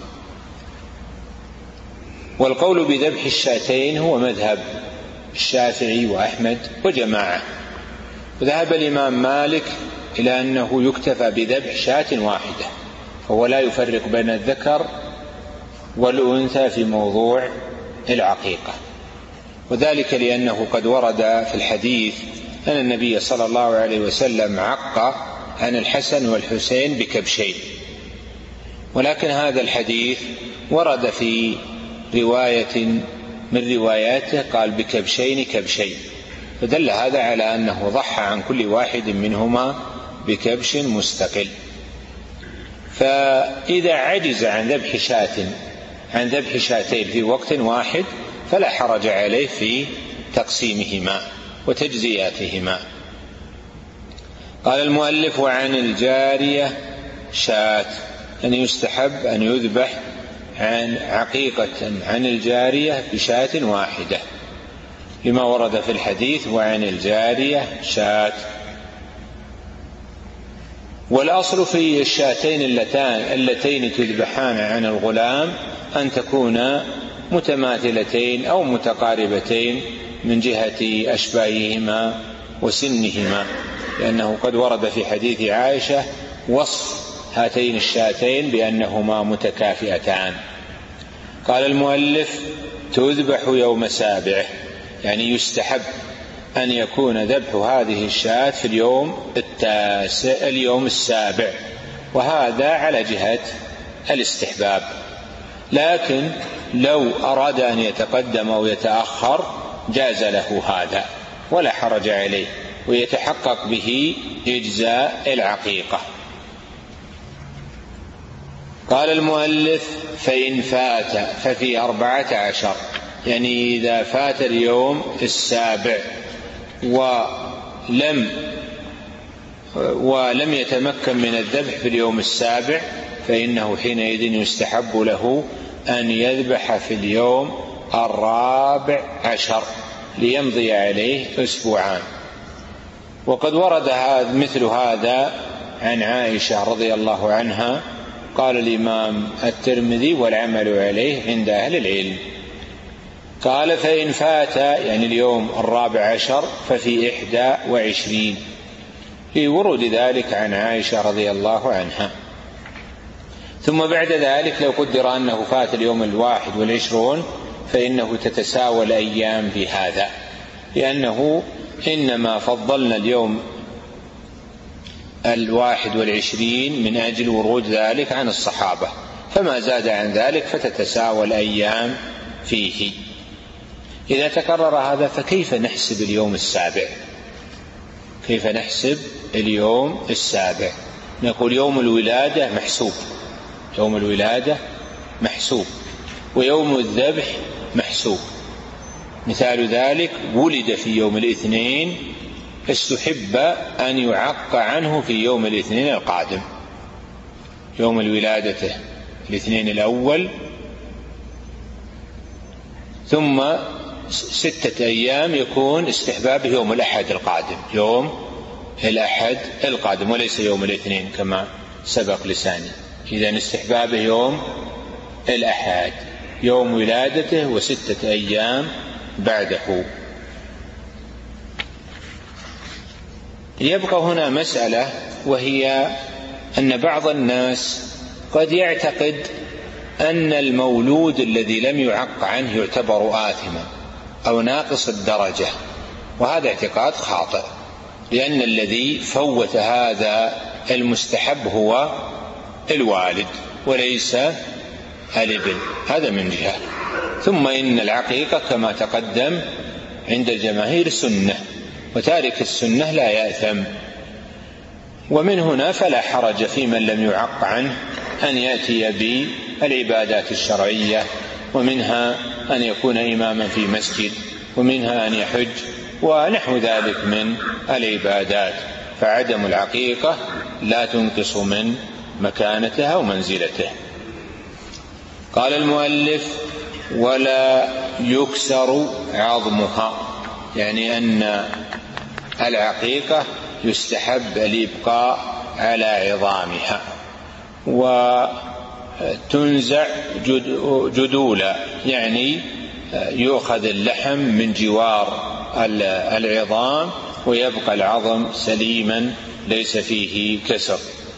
والقول بذبح الشاتين هو مذهب الشافعي وأحمد وجماعة. وذهب الإمام مالك إلى أنه يكتفى بذبح شاة واحدة، فهو لا يفرق بين الذكر والأنثى في موضوع العقيقة، وذلك لأنه قد ورد في الحديث أن النبي صلى الله عليه وسلم عق عن الحسن والحسين بكبشين، ولكن هذا الحديث ورد في رواية من رواياته قال بكبشين كبشين، فدل هذا على أنه ضحى عن كل واحد منهما بكبش مستقل. فإذا عجز عن ذبح شاة عن ذبح شاتين في وقت واحد فلا حرج عليه في تقسيمهما وتجزياتهما. قال المؤلف: وعن الجارية شاة، أن يستحب أن يذبح عن عقيقة عن الجارية بشاة واحدة، لما ورد في الحديث: وعن الجارية شاة. والأصل في الشاتين اللتين تذبحان عن الغلام أن تكونا متماثلتين أو متقاربتين من جهة أشباههما وسنهما، لأنه قد ورد في حديث عائشة وصف هاتين الشاتين بأنهما متكافئتان. قال المؤلف: تذبح يوم سابعه، يعني يستحب أن يكون ذبح هذه الشاة في اليوم التاسع اليوم السابع، وهذا على جهة الاستحباب. لكن لو أراد أن يتقدم أو يتأخر جاز له هذا ولا حرج عليه، ويتحقق به إجزاء العقيقة. قال المؤلف: فإن فات ففي أربعة عشر، يعني إذا فات اليوم السابع ولم ولم يتمكن من الذبح في اليوم السابع، فإنه حينئذ يستحب له أن يذبح في اليوم الرابع عشر ليمضي عليه أسبوعان. وقد ورد مثل هذا عن عائشة رضي الله عنها. قال الإمام الترمذي: والعمل عليه عند أهل العلم. قال: فإن فات، يعني اليوم الرابع عشر، ففي إحدى وعشرين، في ورود ذلك عن عائشة رضي الله عنها. ثم بعد ذلك لو قدر أنه فات اليوم الواحد والعشرون فإنه تتساوى الأيام بهذا، لأنه إنما فضلنا اليوم الواحد والعشرين من أجل ورود ذلك عن الصحابة، فما زاد عن ذلك فتتساوى الأيام فيه. إذا تكرر هذا فكيف نحسب اليوم السابع؟ كيف نحسب اليوم السابع؟ نقول يوم الولادة محسوب، يوم الولادة محسوب، ويوم الذبح محسوب. مثال ذلك: ولد في يوم الاثنين، استحب أن يعق عنه في يوم الاثنين القادم. يوم الولادة الاثنين الأول، ثم ستة أيام يكون استحبابه يوم الأحد القادم، يوم الأحد القادم وليس يوم الاثنين كما سبق لساني. إذن استحبابه يوم الأحد، يوم ولادته وستة أيام بعده. يبقى هنا مسألة، وهي أن بعض الناس قد يعتقد أن المولود الذي لم يعق عنه يعتبر آثما أو ناقص الدرجة، وهذا اعتقاد خاطئ، لأن الذي فوت هذا المستحب هو الوالد وليس الابن، هذا من جهة. ثم إن العقيقة كما تقدم عند الجماهير سنة، وتارك السنة لا يأثم. ومن هنا فلا حرج في من لم يعق عنه أن يأتي بالعبادات الشرعية، ومنها أن يكون إماما في مسجد، ومنها أن يحج، ونحو ذلك من العبادات، فعدم العقيقة لا تنقص من مكانتها ومنزلته. قال المؤلف: ولا يكسر عظمها، يعني أن العقيقة يستحب الإبقاء على عظامها، وتنزع جدولا، يعني يؤخذ اللحم من جوار العظام ويبقى العظم سليما ليس فيه كسر.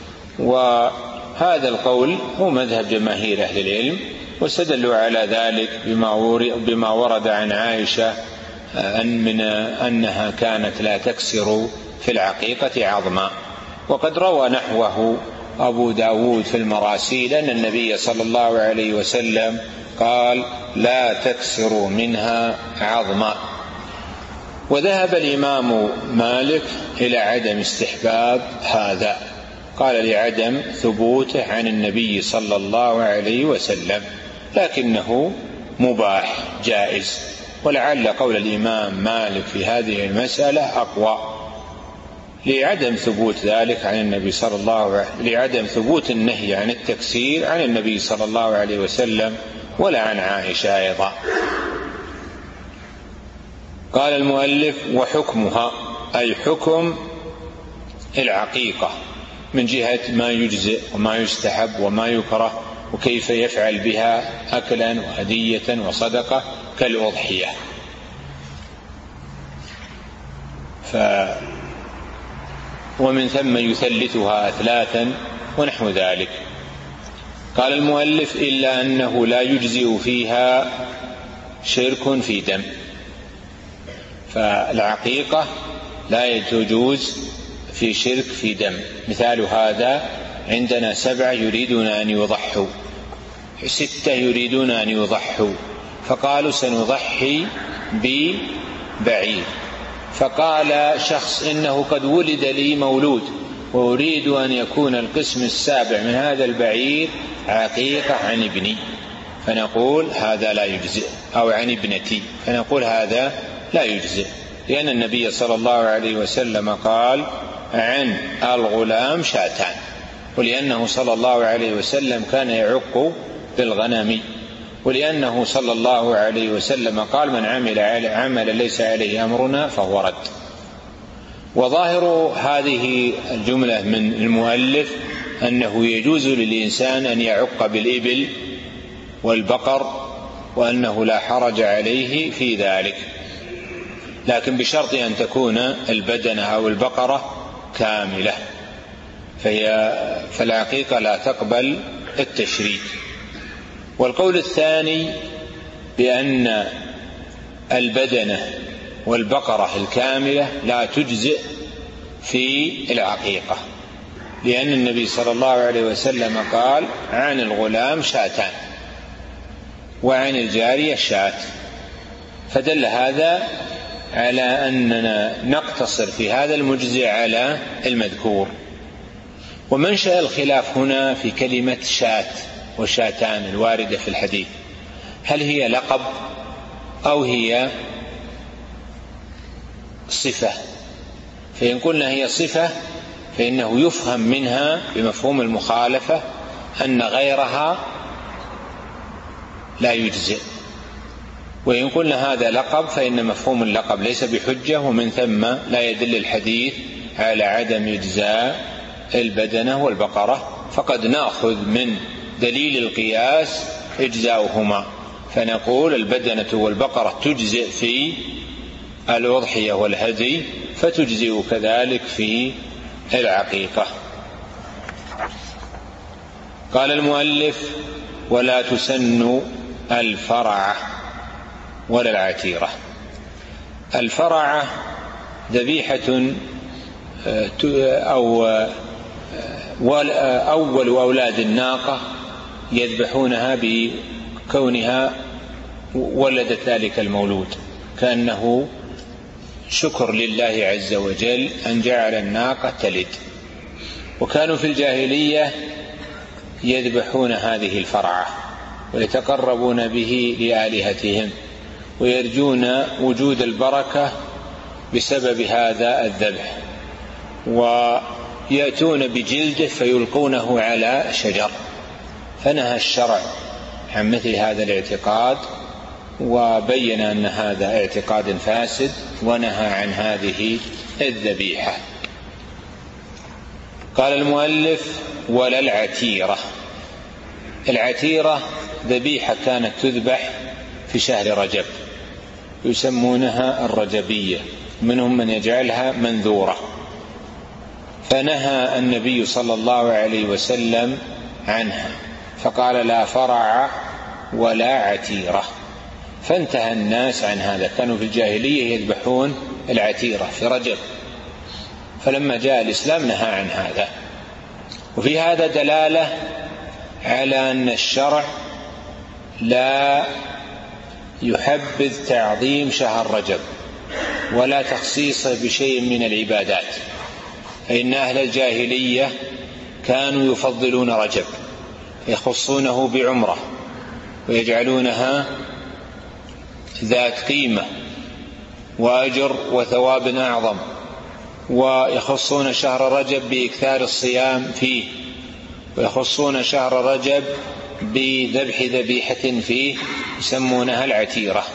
وهذا القول هو مذهب جماهير أهل العلم، واستدلوا على ذلك بما ورد عن عائشة أن من أنها كانت لا تكسر في العقيقة عظما. وقد روى نحوه أبو داود في المراسيل أن النبي صلى الله عليه وسلم قال: لا تكسر منها عظما. وذهب الإمام مالك إلى عدم استحباب هذا، قال: لعدم ثبوته عن النبي صلى الله عليه وسلم، لكنه مباح جائز. ولعل قول الإمام مالك في هذه المسألة أقوى لعدم ثبوت ذلك عن النبي صلى الله عليه وسلم، لعدم ثبوت النهي عن التكسير عن النبي صلى الله عليه وسلم ولا عن عائشة أيضا. قال المؤلف: وحكمها، أي حكم العقيقة من جهة ما يجزئ وما يستحب وما يكره وكيف يفعل بها أكلا وهدية وصدقة كالأضحية. ف ومن ثم يثلثها أثلاثا ونحو ذلك. قال المؤلف: إلا أنه لا يجزئ فيها شرك في دم. فالعقيقة لا يجوز في شرك في دم. مثال هذا: عندنا سبعة يريدون أن يضحوا، ستة يريدون أن يضحوا، فقالوا سنضحي ببعير، فقال شخص: إنه قد ولد لي مولود وأريد أن يكون القسم السابع من هذا البعير عقيقة عن ابني، فنقول هذا لا يجزئ، أو عن ابنتي، فنقول هذا لا يجزئ، لأن النبي صلى الله عليه وسلم قال: عن الغلام شاتان، ولأنه صلى الله عليه وسلم كان يعق بالغنم، ولأنه صلى الله عليه وسلم قال: من عمل عمل ليس عليه أمرنا فهو رد. وظاهر هذه الجملة من المؤلف أنه يجوز للإنسان أن يعق بالإبل والبقر، وأنه لا حرج عليه في ذلك، لكن بشرط أن تكون البدنة أو البقرة كاملة، فهي فالعقيقة لا تقبل التشريك. والقول الثاني بأن البدنة والبقرة الكاملة لا تجزئ في العقيقة، لأن النبي صلى الله عليه وسلم قال: عن الغلام شاتان وعن الجارية شات، فدل هذا على أننا نقتصر في هذا المجزئ على المذكور. ومنشأ الخلاف هنا في كلمة شات وشاتان الواردة في الحديث، هل هي لقب أو هي صفة؟ فإن قلنا هي صفة فإنه يفهم منها بمفهوم المخالفة أن غيرها لا يجزئ، وإن قلنا هذا لقب فإن مفهوم اللقب ليس بحجة، ومن ثم لا يدل الحديث على عدم إجزاء البدنة والبقرة، فقد نأخذ من دليل القياس إجزاؤهما، فنقول البدنة والبقرة تجزئ في الأضحية والهدي، فتجزئ كذلك في العقيقة. قال المؤلف: ولا تسن الفرعة ولا العتيرة. الفرعة ذبيحة أو أول أولاد الناقة يذبحونها بكونها ولدت ذلك المولود، كأنه شكر لله عز وجل أن جعل الناقة تلد. وكانوا في الجاهلية يذبحون هذه الفرعة ويتقربون به لآلهتهم، ويرجون وجود البركة بسبب هذا الذبح، ويأتون بجلده فيلقونه على شجر. فنهى الشرع عن مثل هذا الاعتقاد، وبين أن هذا اعتقاد فاسد، ونهى عن هذه الذبيحة. قال المؤلف: ولا العتيرة. العتيرة ذبيحة كانت تذبح في شهر رجب، يسمونها الرجبية، منهم من يجعلها منذورة، فنهى النبي صلى الله عليه وسلم عنها، فقال: لا فرع ولا عتيرة. فانتهى الناس عن هذا، كانوا في الجاهلية يذبحون العتيرة في رجب، فلما جاء الإسلام نهى عن هذا. وفي هذا دلالة على أن الشرع لا يحبذ تعظيم شهر رجب ولا تخصيصه بشيء من العبادات، فإن أهل الجاهلية كانوا يفضلون رجب، يخصونه بعمرة ويجعلونها ذات قيمة وأجر وثواب أعظم، ويخصون شهر رجب بإكثار الصيام فيه، ويخصون شهر رجب بذبح ذبيحة فيه يسمونها العتيرة.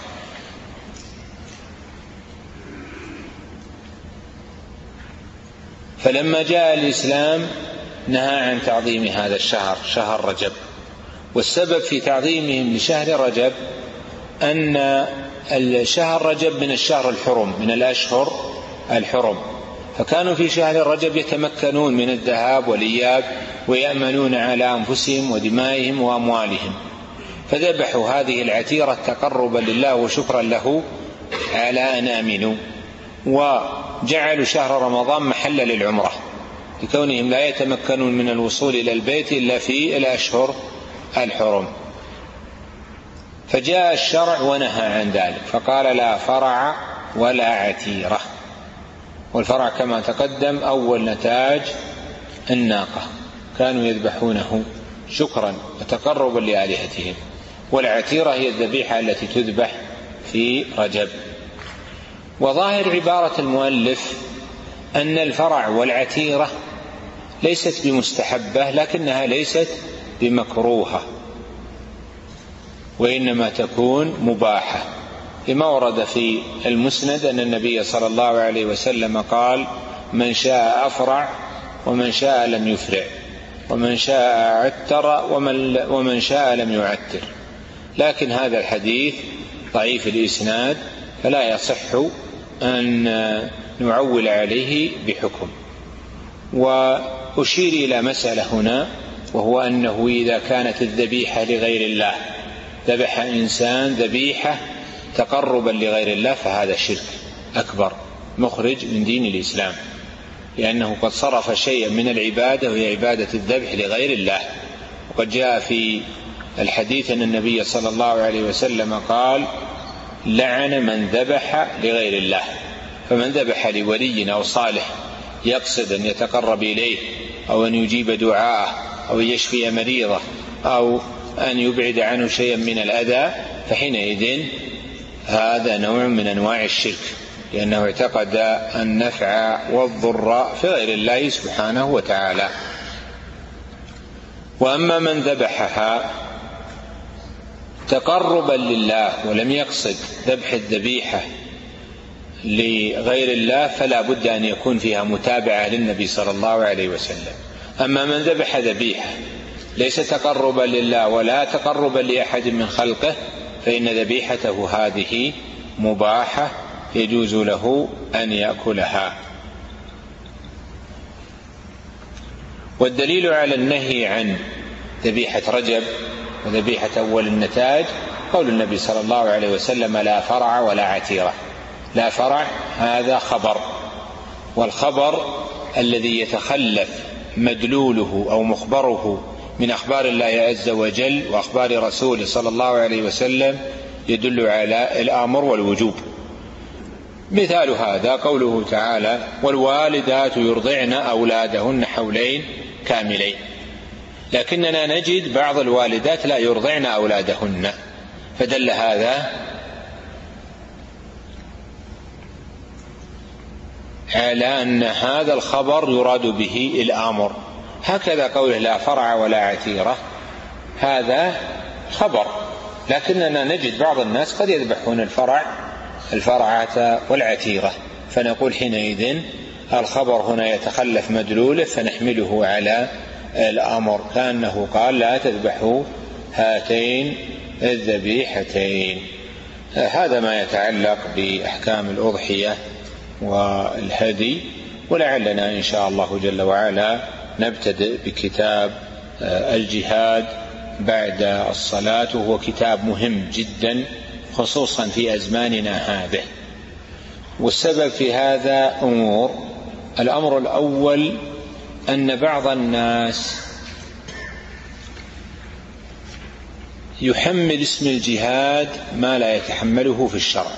فلما جاء الإسلام نهى عن تعظيم هذا الشهر، شهر رجب. والسبب في تعظيمهم لشهر رجب أن الشهر رجب من الشهر الحرم، من الأشهر الحرم، فكانوا في شهر رجب يتمكنون من الذهاب والإياب ويأمنون على أنفسهم ودمائهم وأموالهم، فذبحوا هذه العتيرة تقربا لله وشكرا له على أن آمنوا. وجعلوا شهر رمضان محلا للعمرة لكونهم لا يتمكنون من الوصول إلى البيت إلا في الأشهر الحرم، فجاء الشرع ونهى عن ذلك فقال لا فرع ولا عتيرة. والفرع كما تقدم أول نتاج الناقة كانوا يذبحونه شكرا وتقربا لآلهتهم، والعتيرة هي الذبيحة التي تذبح في رجب. وظاهر عبارة المؤلف أن الفرع والعتيرة ليست بمستحبة لكنها ليست بمكروهة، وإنما تكون مباحة، لما ورد في المسند أن النبي صلى الله عليه وسلم قال من شاء أفرع ومن شاء لم يفرع، ومن شاء عتر ومن, ومن شاء لم يعتر. لكن هذا الحديث ضعيف الإسناد فلا يصح أن نعول عليه بحكم. وأشير إلى مسألة هنا، وهو أنه إذا كانت الذبيحة لغير الله، ذبح إنسان ذبيحة تقربا لغير الله، فهذا شرك أكبر مخرج من دين الإسلام، لأنه قد صرف شيئا من العبادة وهي عبادة الذبح لغير الله. وقد جاء في الحديث أن النبي صلى الله عليه وسلم قال لعن من ذبح لغير الله. فمن ذبح لولي أو صالح يقصد أن يتقرب إليه أو أن يجيب دعاءه أو يشفي مريضه أو أن يبعد عنه شيئا من الأذى، فحينئذ هذا نوع من أنواع الشرك، لأنه اعتقد النفع والضر في غير الله سبحانه وتعالى. وأما من ذبحها تقربا لله ولم يقصد ذبح الذبيحة لغير الله فلا بد أن يكون فيها متابعة للنبي صلى الله عليه وسلم. أما من ذبح ذبيحة ليس تقربا لله ولا تقربا لأحد من خلقه فإن ذبيحته هذه مباحة يجوز له أن يأكلها. والدليل على النهي عن ذبيحة رجب وذبيحة أول النتاج قول النبي صلى الله عليه وسلم لا فرع ولا عتيرة. لا فرع هذا خبر، والخبر الذي يتخلف مدلوله أو مخبره من أخبار الله عز وجل وأخبار رسوله صلى الله عليه وسلم يدل على الأمر والوجوب. مثال هذا قوله تعالى والوالدات يرضعن أولادهن حولين كاملين، لكننا نجد بعض الوالدات لا يرضعن أولادهن، فدل هذا على أن هذا الخبر يراد به الأمر. هكذا قوله لا فرع ولا عتيرة هذا خبر، لكننا نجد بعض الناس قد يذبحون الفرع الفرعة والعتيرة، فنقول حينئذ الخبر هنا يتخلف مدلوله فنحمله على الأمر، كأنه قال لا تذبحوا هاتين الذبيحتين. هذا ما يتعلق بأحكام الأضحية والهدي، ولعلنا إن شاء الله جل وعلا نبتدئ بكتاب الجهاد بعد الصلاة، وهو كتاب مهم جدا خصوصا في أزماننا هذه. والسبب في هذا أمور. الأمر الأول أن بعض الناس يحمل اسم الجهاد ما لا يتحمله في الشرع،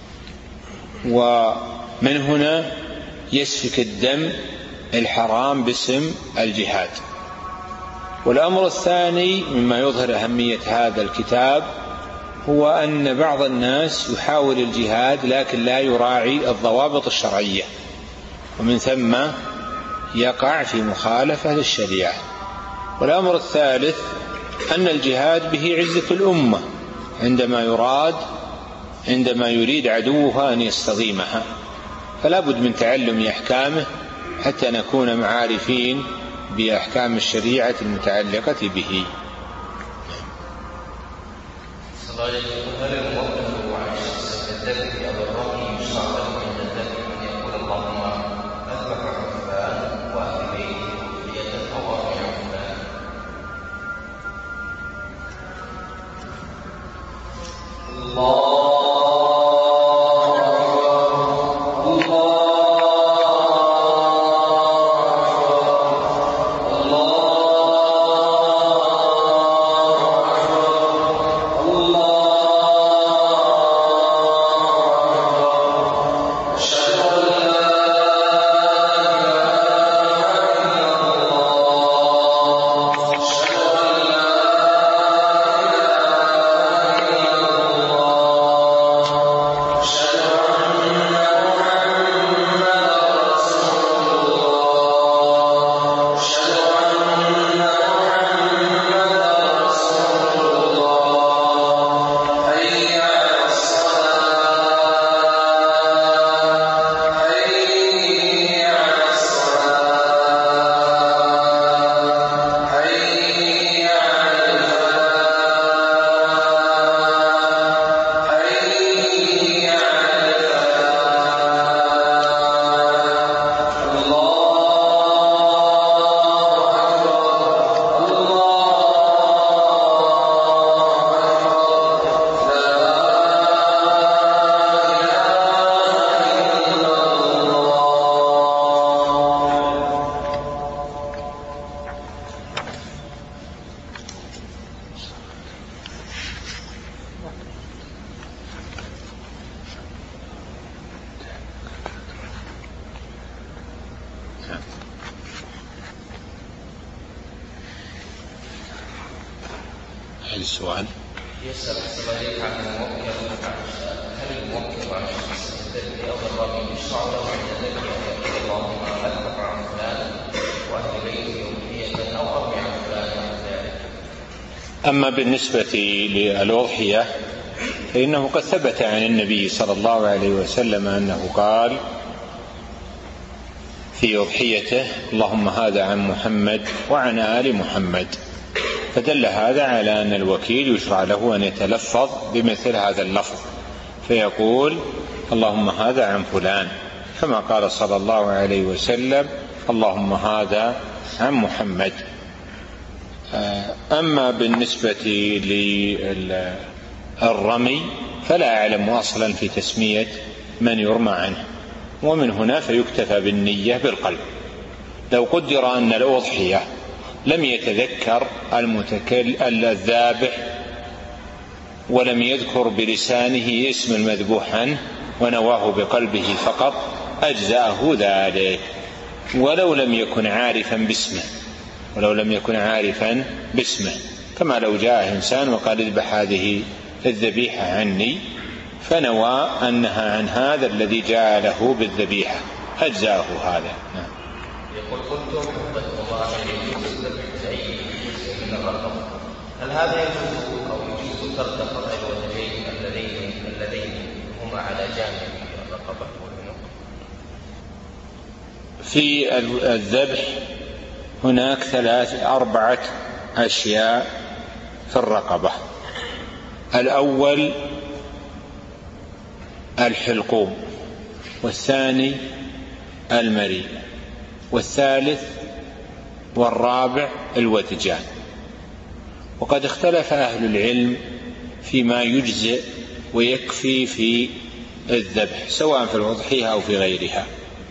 ومن هنا يسفك الدم الحرام باسم الجهاد. والأمر الثاني مما يظهر أهمية هذا الكتاب هو أن بعض الناس يحاول الجهاد لكن لا يراعي الضوابط الشرعية، ومن ثم يقع في مخالفة للشريعة. والأمر الثالث أن الجهاد به عزة الأمة عندما يراد عندما يريد عدوها أن يستضيمها، فلا بد من تعلم أحكامه حتى نكون عارفين بأحكام الشريعة المتعلقة به. هل المؤمن عن الشخص الذبح أو الرمي يشرع له عند الذبح أن يقول اللهم أذبح عن فلان وأهل بيته ليتطور عن فلان؟ الله السؤال يسأل السؤال عن الموقف هل الموقف عن الشخص الذي أو الرمي يشرع له عند ذلك أن يقول اللهم أذبح عن فلان وأهل بيته أضحية أو أرمي عن فلان وعن ذلك؟ أما بالنسبة للأضحية فإنه قد ثبت عن النبي صلى الله عليه وسلم أنه قال في أضحيته اللهم هذا عن محمد وعن آل محمد، فدل هذا على أن الوكيل يشرع له أن يتلفظ بمثل هذا اللفظ فيقول اللهم هذا عن فلان، كما قال صلى الله عليه وسلم اللهم هذا عن محمد. أما بالنسبة للرمي فلا أعلم أصلا في تسمية من يرمى عنه، ومن هنا فيكتفى بالنية بالقلب. لو قدر أن الأضحية لم يتذكر المتكل الذابح ولم يذكر بلسانه اسم المذبوح عنه ونواه بقلبه فقط أجزأه ذلك، ولو لم يكن عارفا باسمه ولو لم يكن عارفا باسمه كما لو جاء إنسان وقال اذبح هذه الذبيحة عني فنوى أنها عن هذا الذي جاء له بالذبيحة أجزأه هذا. نعم. يقول كنت أحبت الله يجوز الذبح أي جزء من الرقبة، هل هذا يجوز أو يجوز ترك قطع الوجهين اللذين اللذين هما على جانب الرقبة والعنق؟ في الذبح هناك ثلاث أربعة أشياء في الرقبة. الأول الحلقوم، والثاني المريء، والثالث والرابع الوتجان. وقد اختلف أهل العلم فيما يجزئ ويكفي في الذبح سواء في الأضحية أو في غيرها،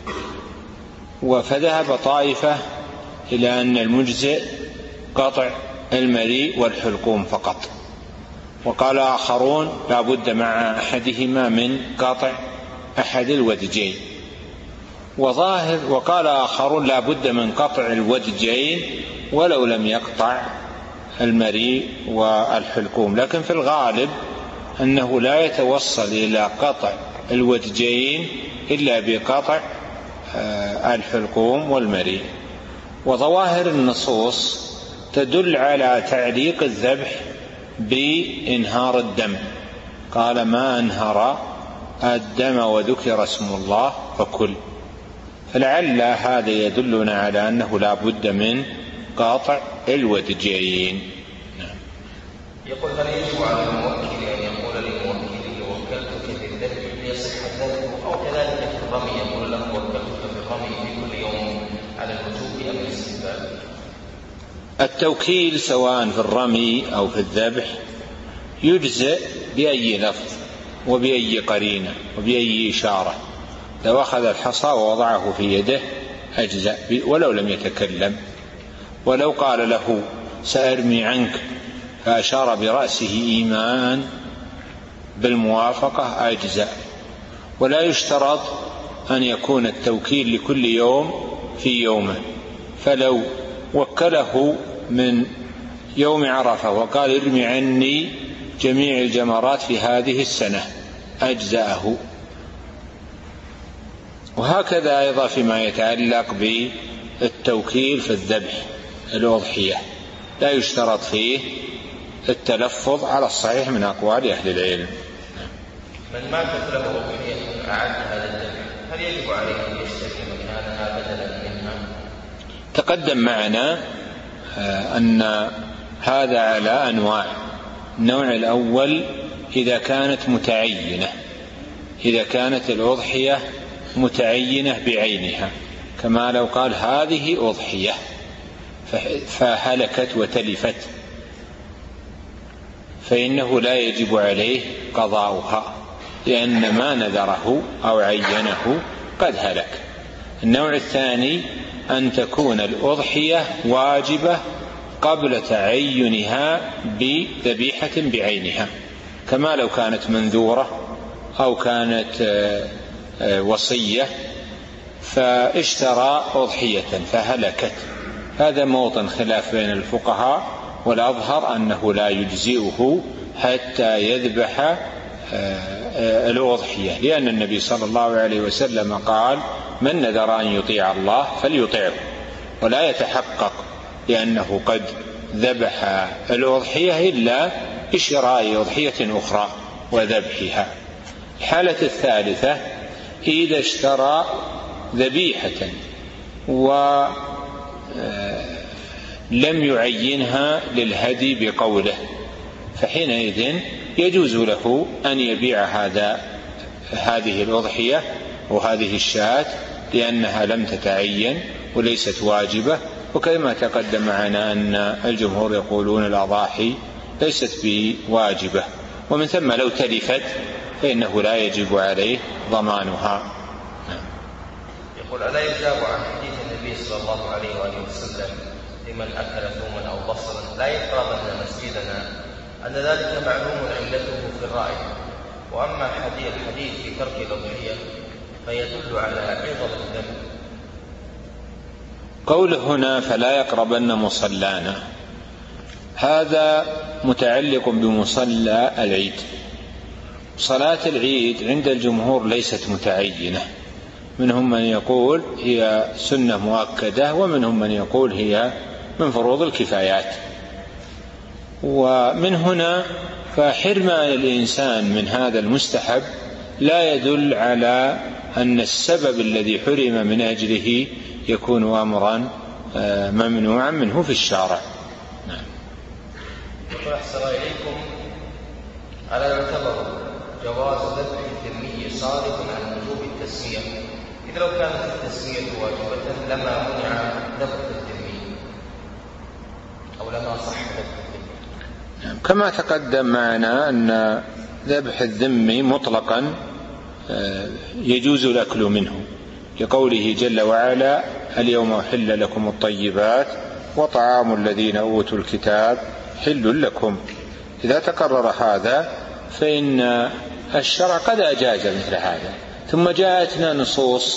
فذهب طائفة إلى أن المجزئ قطع المريء والحلقوم فقط، وقال آخرون لا بد مع أحدهما من قطع أحد الودجين. وظاهر وقال آخرون لا بد من قطع الودجين ولو لم يقطع المريء والحلقوم، لكن في الغالب أنه لا يتوصل إلى قطع الودجين إلا بقطع الحلقوم والمريء. وظواهر النصوص تدل على تعليق الذبح بإنهار الدم، قال ما أنهر الدم وذكر اسم الله فكل، فلعل هذا يدلنا على أنه لا بد من قاطع الودجين. نعم. يقول هل يجب على الموكل أن يقول للموكل وكلتك في الذبح ليصح الذبح، أو كذلك في الرمي يقول له وكلتك في الرمي في كل يوم على الوجوب أم الاستحباب؟ التوكيل سواء في الرمي أو في الذبح يجزئ بأي لفظ وبأي قرينة وبأي إشارة. لو أخذ الحصى ووضعه في يده أجزأ ولو لم يتكلم، ولو قال له سأرمي عنك فأشار برأسه إيمان بالموافقة أجزأ. ولا يشترط أن يكون التوكيل لكل يوم في يومه، فلو وكله من يوم عرفة وقال ارمي عني جميع الجمرات في هذه السنة أجزأه. وهكذا أيضا فيما يتعلق بالتوكيل في الذبح الأضحية لا يشترط فيه التلفظ على الصحيح من أقوال أهل العلم. من ماتت له أضحية أعد هذا الذبح هل يجب عليه أن يشتري مكانها بدلا منها؟ تقدم معنا أن هذا على أنواع. النوع الأول إذا كانت متعينة، إذا كانت الأضحية متعينة بعينها، كما لو قال هذه أضحية فهلكت وتلفت فإنه لا يجب عليه قضاؤها، لأن ما نذره أو عينه قد هلك. النوع الثاني أن تكون الأضحية واجبة قبل تعينها بذبيحة بعينها، كما لو كانت منذورة أو كانت وصية فاشترى أضحية فهلكت. هذا موطن خلاف بين الفقهاء، والأظهر أنه لا يجزئه حتى يذبح الأضحية، لأن النبي صلى الله عليه وسلم قال من نذر أن يطيع الله فليطيعه، ولا يتحقق لأنه قد ذبح الأضحية إلا بشراء أضحية أخرى وذبحها. الحالة الثالثة إذا اشترى ذبيحة ولم يعينها للهدي بقوله، فحينئذ يجوز له أن يبيع هذا هذه الأضحية وهذه الشاة لأنها لم تتعين وليست واجبة. وكما تقدم معنا أن الجمهور يقولون الأضاحي ليست بواجبة، ومن ثم لو تلفت فإنه لا يجب عليه ضمانها. يقول ألا يجاب عن حديث النبي صلى الله عليه وآله وسلم لمن أكل ثوما أو بصلا لا يقربن مسجدنا أن ذلك معلوم علته في الرأي، وأما حديث الحديث في ترك الأضحية فيدل على عظم الذنب. قوله هنا فلا يقربن مصلانا هذا متعلق بمصلى العيد. صلاة العيد عند الجمهور ليست متعينة، منهم من يقول هي سنة مؤكدة، ومنهم من يقول هي من فروض الكفايات. ومن هنا فحرمان الإنسان من هذا المستحب لا يدل على أن السبب الذي حرم من أجله يكون أمرا ممنوعا منه في الشارع. نعم. يقول أحسن إليكم ألا يعتبر جواز ذبح الذمي صارف عن وجوب التسمية؟ إذا لو كانت التسمية واجبة لما منع ذبح الذمي أو لما صح ذبح الذمي. كما تقدم معنا أن ذبح الذمي مطلقا يجوز الأكل منه، لقوله جل وعلا اليوم أحل لكم الطيبات وطعام الذين أوتوا الكتاب حل لكم. إذا تقرر هذا فإن الشرع قد أجاز مثل هذا. ثم جاءتنا نصوص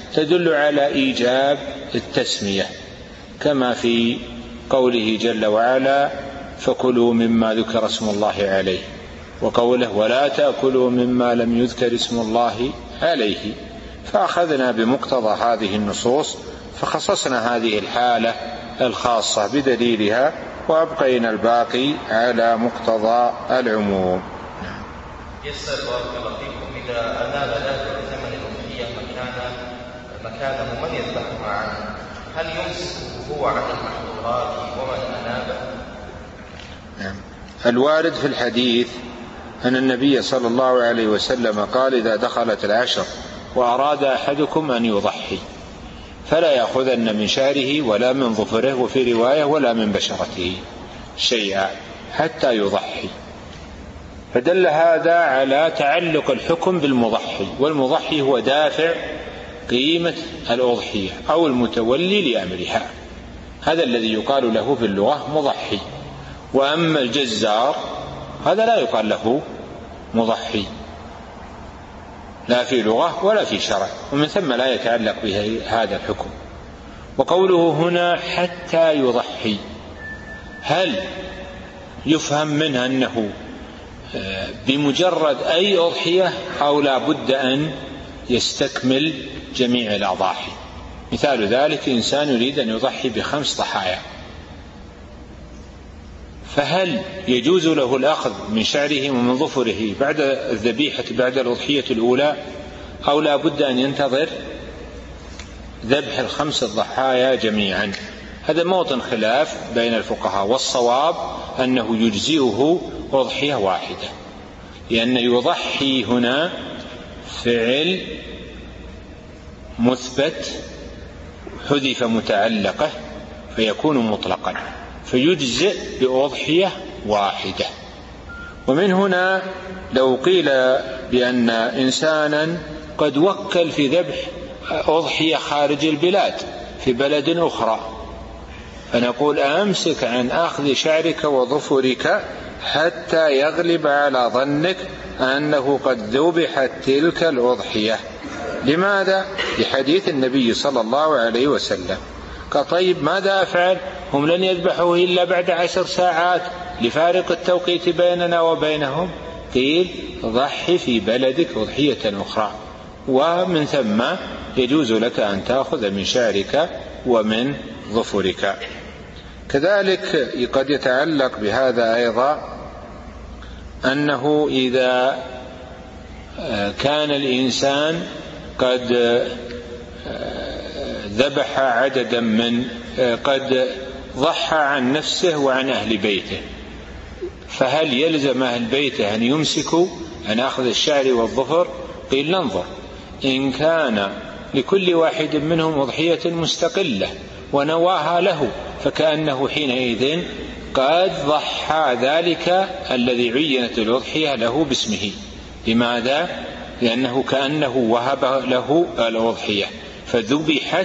تدل على إيجاب التسمية، كما في قوله جل وعلا فكلوا مما ذكر اسم الله عليه، وقوله ولا تأكلوا مما لم يذكر اسم الله عليه. فأخذنا بمقتضى هذه النصوص فخصصنا هذه الحالة الخاصة بدليلها، وأبقينا الباقي على مقتضى العموم. يسأل بارك الله فيكم: إذا أنال دافع ثمن الأضحية مكان مكانه من يذبحها عنه، هل يمسكه هو عن المحظورات ومن أنابه؟ نعم. الوارد في الحديث أن النبي صلى الله عليه وسلم قال: إذا دخلت العشر وأراد أحدكم أن يضحي فلا يأخذن من شعره ولا من ظفره، وفي رواية ولا من بشرته شيئا حتى يضحي. فدل هذا على تعلق الحكم بالمضحي، والمضحي هو دافع قيمة الأضحية أو المتولي لأمرها، هذا الذي يقال له في اللغة مضحي. وأما الجزار هذا لا يقال له مضحي، لا في لغة ولا في شرع، ومن ثم لا يتعلق به هذا الحكم. وقوله هنا حتى يضحي، هل يفهم منه أنه بمجرد أي أضحية أو لا بد أن يستكمل جميع الأضاحي؟ مثال ذلك إنسان يريد أن يضحي بخمس ضحايا، فهل يجوز له الأخذ من شعره ومن ظفره بعد الذبيحة بعد الأضحية الأولى، أو لا بد أن ينتظر ذبح الخمس الضحايا جميعا؟ هذا موطن خلاف بين الفقهاء، والصواب أنه يجزئه أضحية واحدة، لأن يضحي هنا فعل مثبت حذف متعلقه فيكون مطلقا، فيجزئ بأضحية واحدة. ومن هنا لو قيل بأن إنسانا قد وكل في ذبح أضحية خارج البلاد في بلد أخرى، فنقول أمسك عن أخذ شعرك وظفرك حتى يغلب على ظنك أنه قد ذبحت تلك الأضحية. لماذا؟ لحديث النبي صلى الله عليه وسلم. كطيب ماذا أفعل؟ هم لن يذبحوه إلا بعد عشر ساعات لفارق التوقيت بيننا وبينهم. قيل ضحي في بلدك أضحية أخرى، ومن ثم يجوز لك أن تأخذ من شعرك ومن ظفرك. كذلك قد يتعلق بهذا أيضا أنه إذا كان الإنسان قد ذبح عددا من قد ضحى عن نفسه وعن أهل بيته، فهل يلزم أهل بيته أن يمسكوا أن أخذ الشعر والظفر؟ قيل ننظر، إن كان لكل واحد منهم أضحية مستقلة ونواها له فكأنه حينئذ قد ضحى ذلك الذي عينت الأضحية له باسمه. لماذا؟ لأنه كأنه وهب له الأضحية فذبحت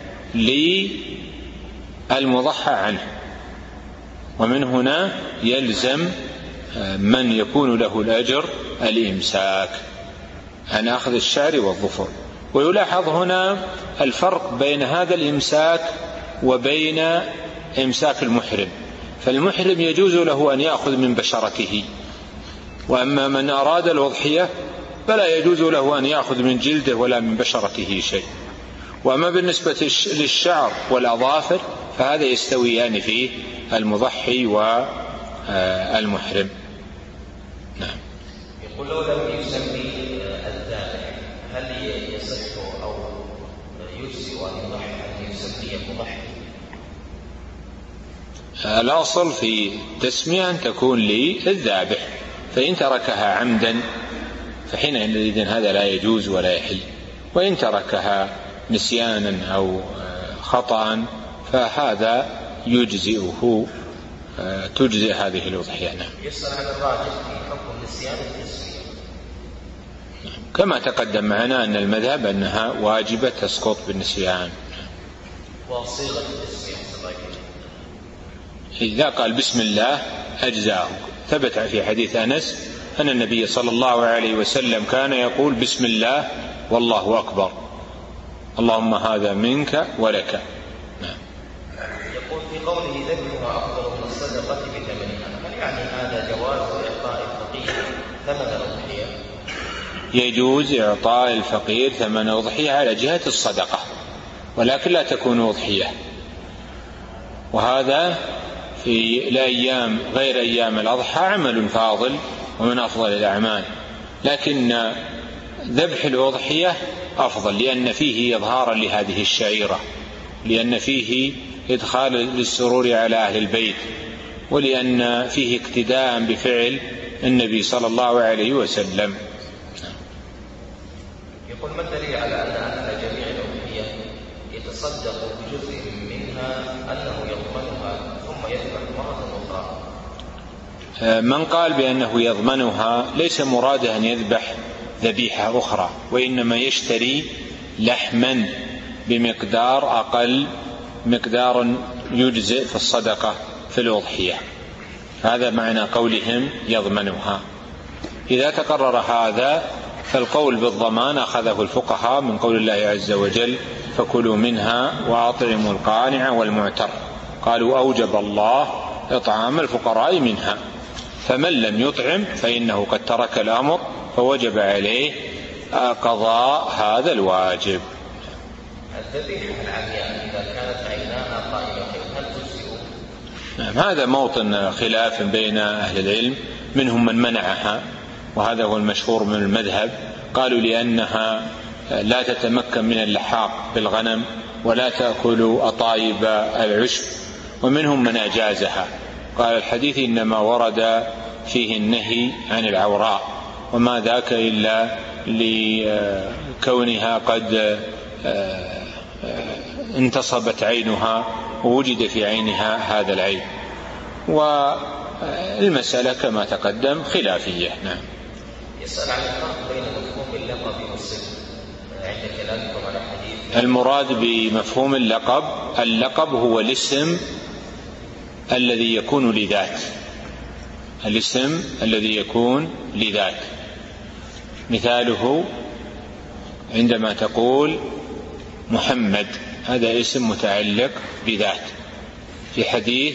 للمضحى عنه، ومن هنا يلزم من يكون له الأجر الإمساك عن أخذ الشعر والظفر. ويلاحظ هنا الفرق بين هذا الإمساك وبين إمساك المحرم، فالمحرم يجوز له أن يأخذ من بشرته، وأما من أراد الأضحية فلا يجوز له أن يأخذ من جلده ولا من بشرته شيء. وأما بالنسبة للشعر والأظافر فهذا يستويان فيه المضحي والمحرم. نعم. يقول لو لم يسمي الذابح هل يصح أو يجزئ أن يضحي أن يسميه مضحي؟ الأصل في تسمية أن تكون للذابح، فإن تركها عمدا فحينئذ هذا لا يجوز ولا يحل، وإن تركها نسيانا أو خطأ فهذا يجزئه، تجزئ هذه الأضحية. نعم. يسأل عن الراجح في حكم نسيان التسمية. كما تقدم معنا أن المذهب أنها واجبة تسقط بالنسيان. وصيغة التسمية إذا قال بسم الله أجزاءه. ثبت في حديث أنس أن النبي صلى الله عليه وسلم كان يقول بسم الله والله أكبر، اللهم هذا منك ولك. نعم. يقول في قوله ذبحها أفضل من الصدقة بثمنها، هل يعني هذا جواز إعطاء الفقير ثمن الأضحية؟ يجوز إعطاء الفقير ثمن الأضحية على جهة الصدقة، ولكن لا تكون أضحية، وهذا في الأيام غير أيام الأضحى عمل فاضل ومن أفضل الأعمال، لكن ذبح الأضحية أفضل لأن فيه إظهارا لهذه الشعيرة، لأن فيه إدخال للسرور على أهل البيت، ولأن فيه اقتداء بفعل النبي صلى الله عليه وسلم. يقول ما الدليل على أن أهل جميع الأضحية يتصدق بجزء منها أنه يضمنها ثم يذبح مرة أخرى؟ من قال بأنه يضمنها ليس مراده أن يذبح ذبيحة أخرى، وإنما يشتري لحما بمقدار أقل، مقدار يجزئ في الصدقة في الأضحية، هذا معنى قولهم يضمنها. إذا تقرر هذا فالقول بالضمان أخذه الفقهاء من قول الله عز وجل فكلوا منها وأطعموا القانع والمعتر، قالوا أوجب الله إطعام الفقراء منها، فمن لم يطعم فإنه قد ترك الأمر فوجب عليه قضاء هذا الواجب. الذبيحة العمياء إذا كانت عيناها قائمتين هل تجزئ؟ نعم، هذا موطن خلاف بين أهل العلم، منهم من منعها وهذا هو المشهور من المذهب، قالوا لأنها لا تتمكن من اللحاق بالغنم ولا تأكل أطايب العشب، ومنهم من أجازها، قال الحديث إنما ورد فيه النهي عن العوراء وما ذاك إلا لكونها قد انتصبت عينها ووجد في عينها هذا العيب، والمسألة كما تقدم خلافية. نعم. يسأل عن الفرق بين مفهوم اللقب والصفة عند كلامكم على الحديث. المراد بمفهوم اللقب، اللقب هو الاسم الذي يكون لذات، الاسم الذي يكون لذات، مثاله عندما تقول محمد هذا اسم متعلق بذات، في حديث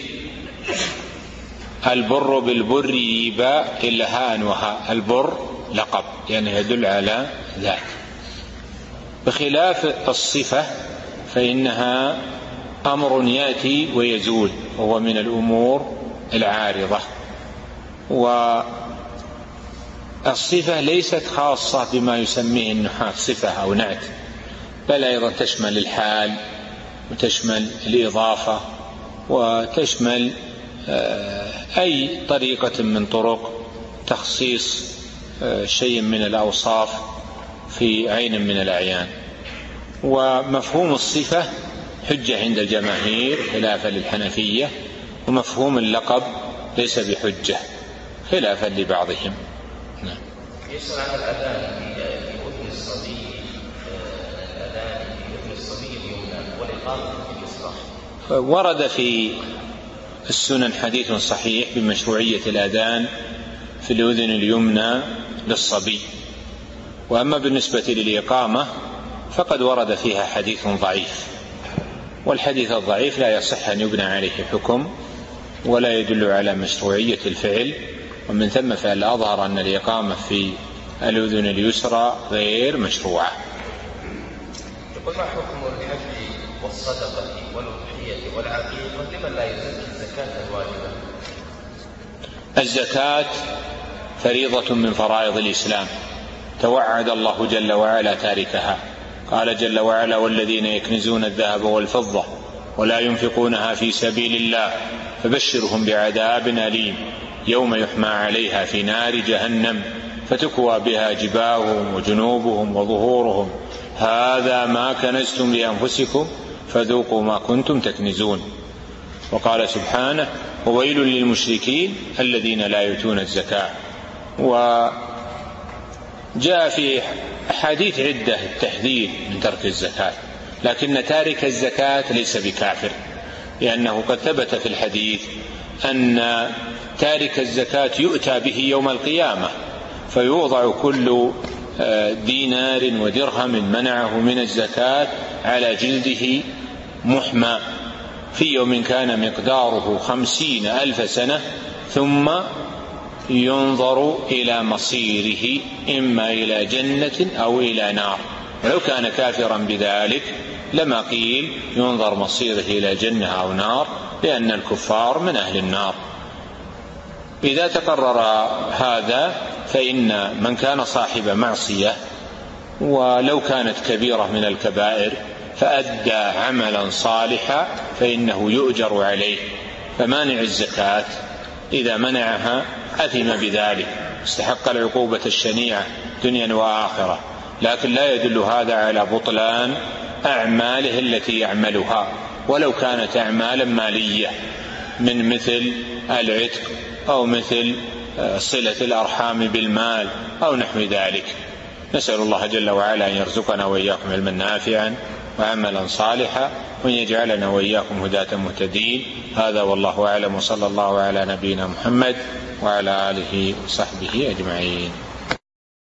البر بالبر يبا إلا هاء وهاء، البر لقب يعني يدل على ذات، بخلاف الصفة فإنها أمر يأتي ويزول وهو من الأمور العارضة، والصفة ليست خاصة بما يسميه النحاة صفة أو نعت، بل أيضا تشمل الحال وتشمل الإضافة وتشمل أي طريقة من طرق تخصيص شيء من الأوصاف في عين من الأعيان. ومفهوم الصفة حجة عند الجماهير خلافا للحنفية، ومفهوم اللقب ليس بحجة خلافا لبعضهم. نعم. يسأل عن الأذان في أذن الصبي، الأذان في أذن الصبي اليمنى والإقامة في اليسرى. ورد في السنن حديث صحيح بمشروعية الأذان في الأذن اليمنى للصبي، وأما بالنسبة للإقامة فقد ورد فيها حديث ضعيف، والحديث الضعيف لا يصح أن يبنى عليه حكم ولا يدل على مشروعية الفعل، ومن ثم فالأظهر أن الإقامة في الأذن اليسرى غير مشروعة. يقول ما حكم الحج والصدقة والأضحية والعقيقة لمن لا يزكي الزكاة الواجبة؟ الزكاة فريضة من فرائض الإسلام، توعد الله جل وعلا تاركها، قال جل وعلا والذين يكنزون الذهب والفضة ولا ينفقونها في سبيل الله فبشرهم بعذاب أليم يوم يحمى عليها في نار جهنم فتكوى بها جباههم وجنوبهم وظهورهم هذا ما كنزتم لأنفسكم فذوقوا ما كنتم تكنزون. وقال سبحانه وويل للمشركين الذين لا يؤتون الزكاة. وجاء في أحاديث عدة التحذير من ترك الزكاة، لكن تارك الزكاة ليس بكافر، لأنه قد ثبت في الحديث أن تارك الزكاة يؤتى به يوم القيامة فيوضع كل دينار ودرهم منعه من الزكاة على جلده محمى في يوم كان مقداره خمسين ألف سنة، ثم ينظر إلى مصيره إما إلى جنة أو إلى نار. ولو كان كافرا بذلك لما قيل ينظر مصيره إلى جنة أو نار، لأن الكفار من أهل النار. إذا تقرر هذا فإن من كان صاحب معصية ولو كانت كبيرة من الكبائر فأدى عملا صالحا فإنه يؤجر عليه. فمانع الزكاة إذا منعها أثم بذلك، استحق العقوبة الشنيعة دنيا وآخرة، لكن لا يدل هذا على بطلان أعماله التي يعملها ولو كانت أعمالا مالية من مثل العتق أو مثل صلة الأرحام بالمال أو نحو ذلك. نسأل الله جل وعلا أن يرزقنا وإياكم علما نافعا وعملا صالحا، وأن يجعلنا وإياكم هداة مهتدين. هذا والله أعلم، وصلى الله على نبينا محمد وعلى آله وصحبه أجمعين.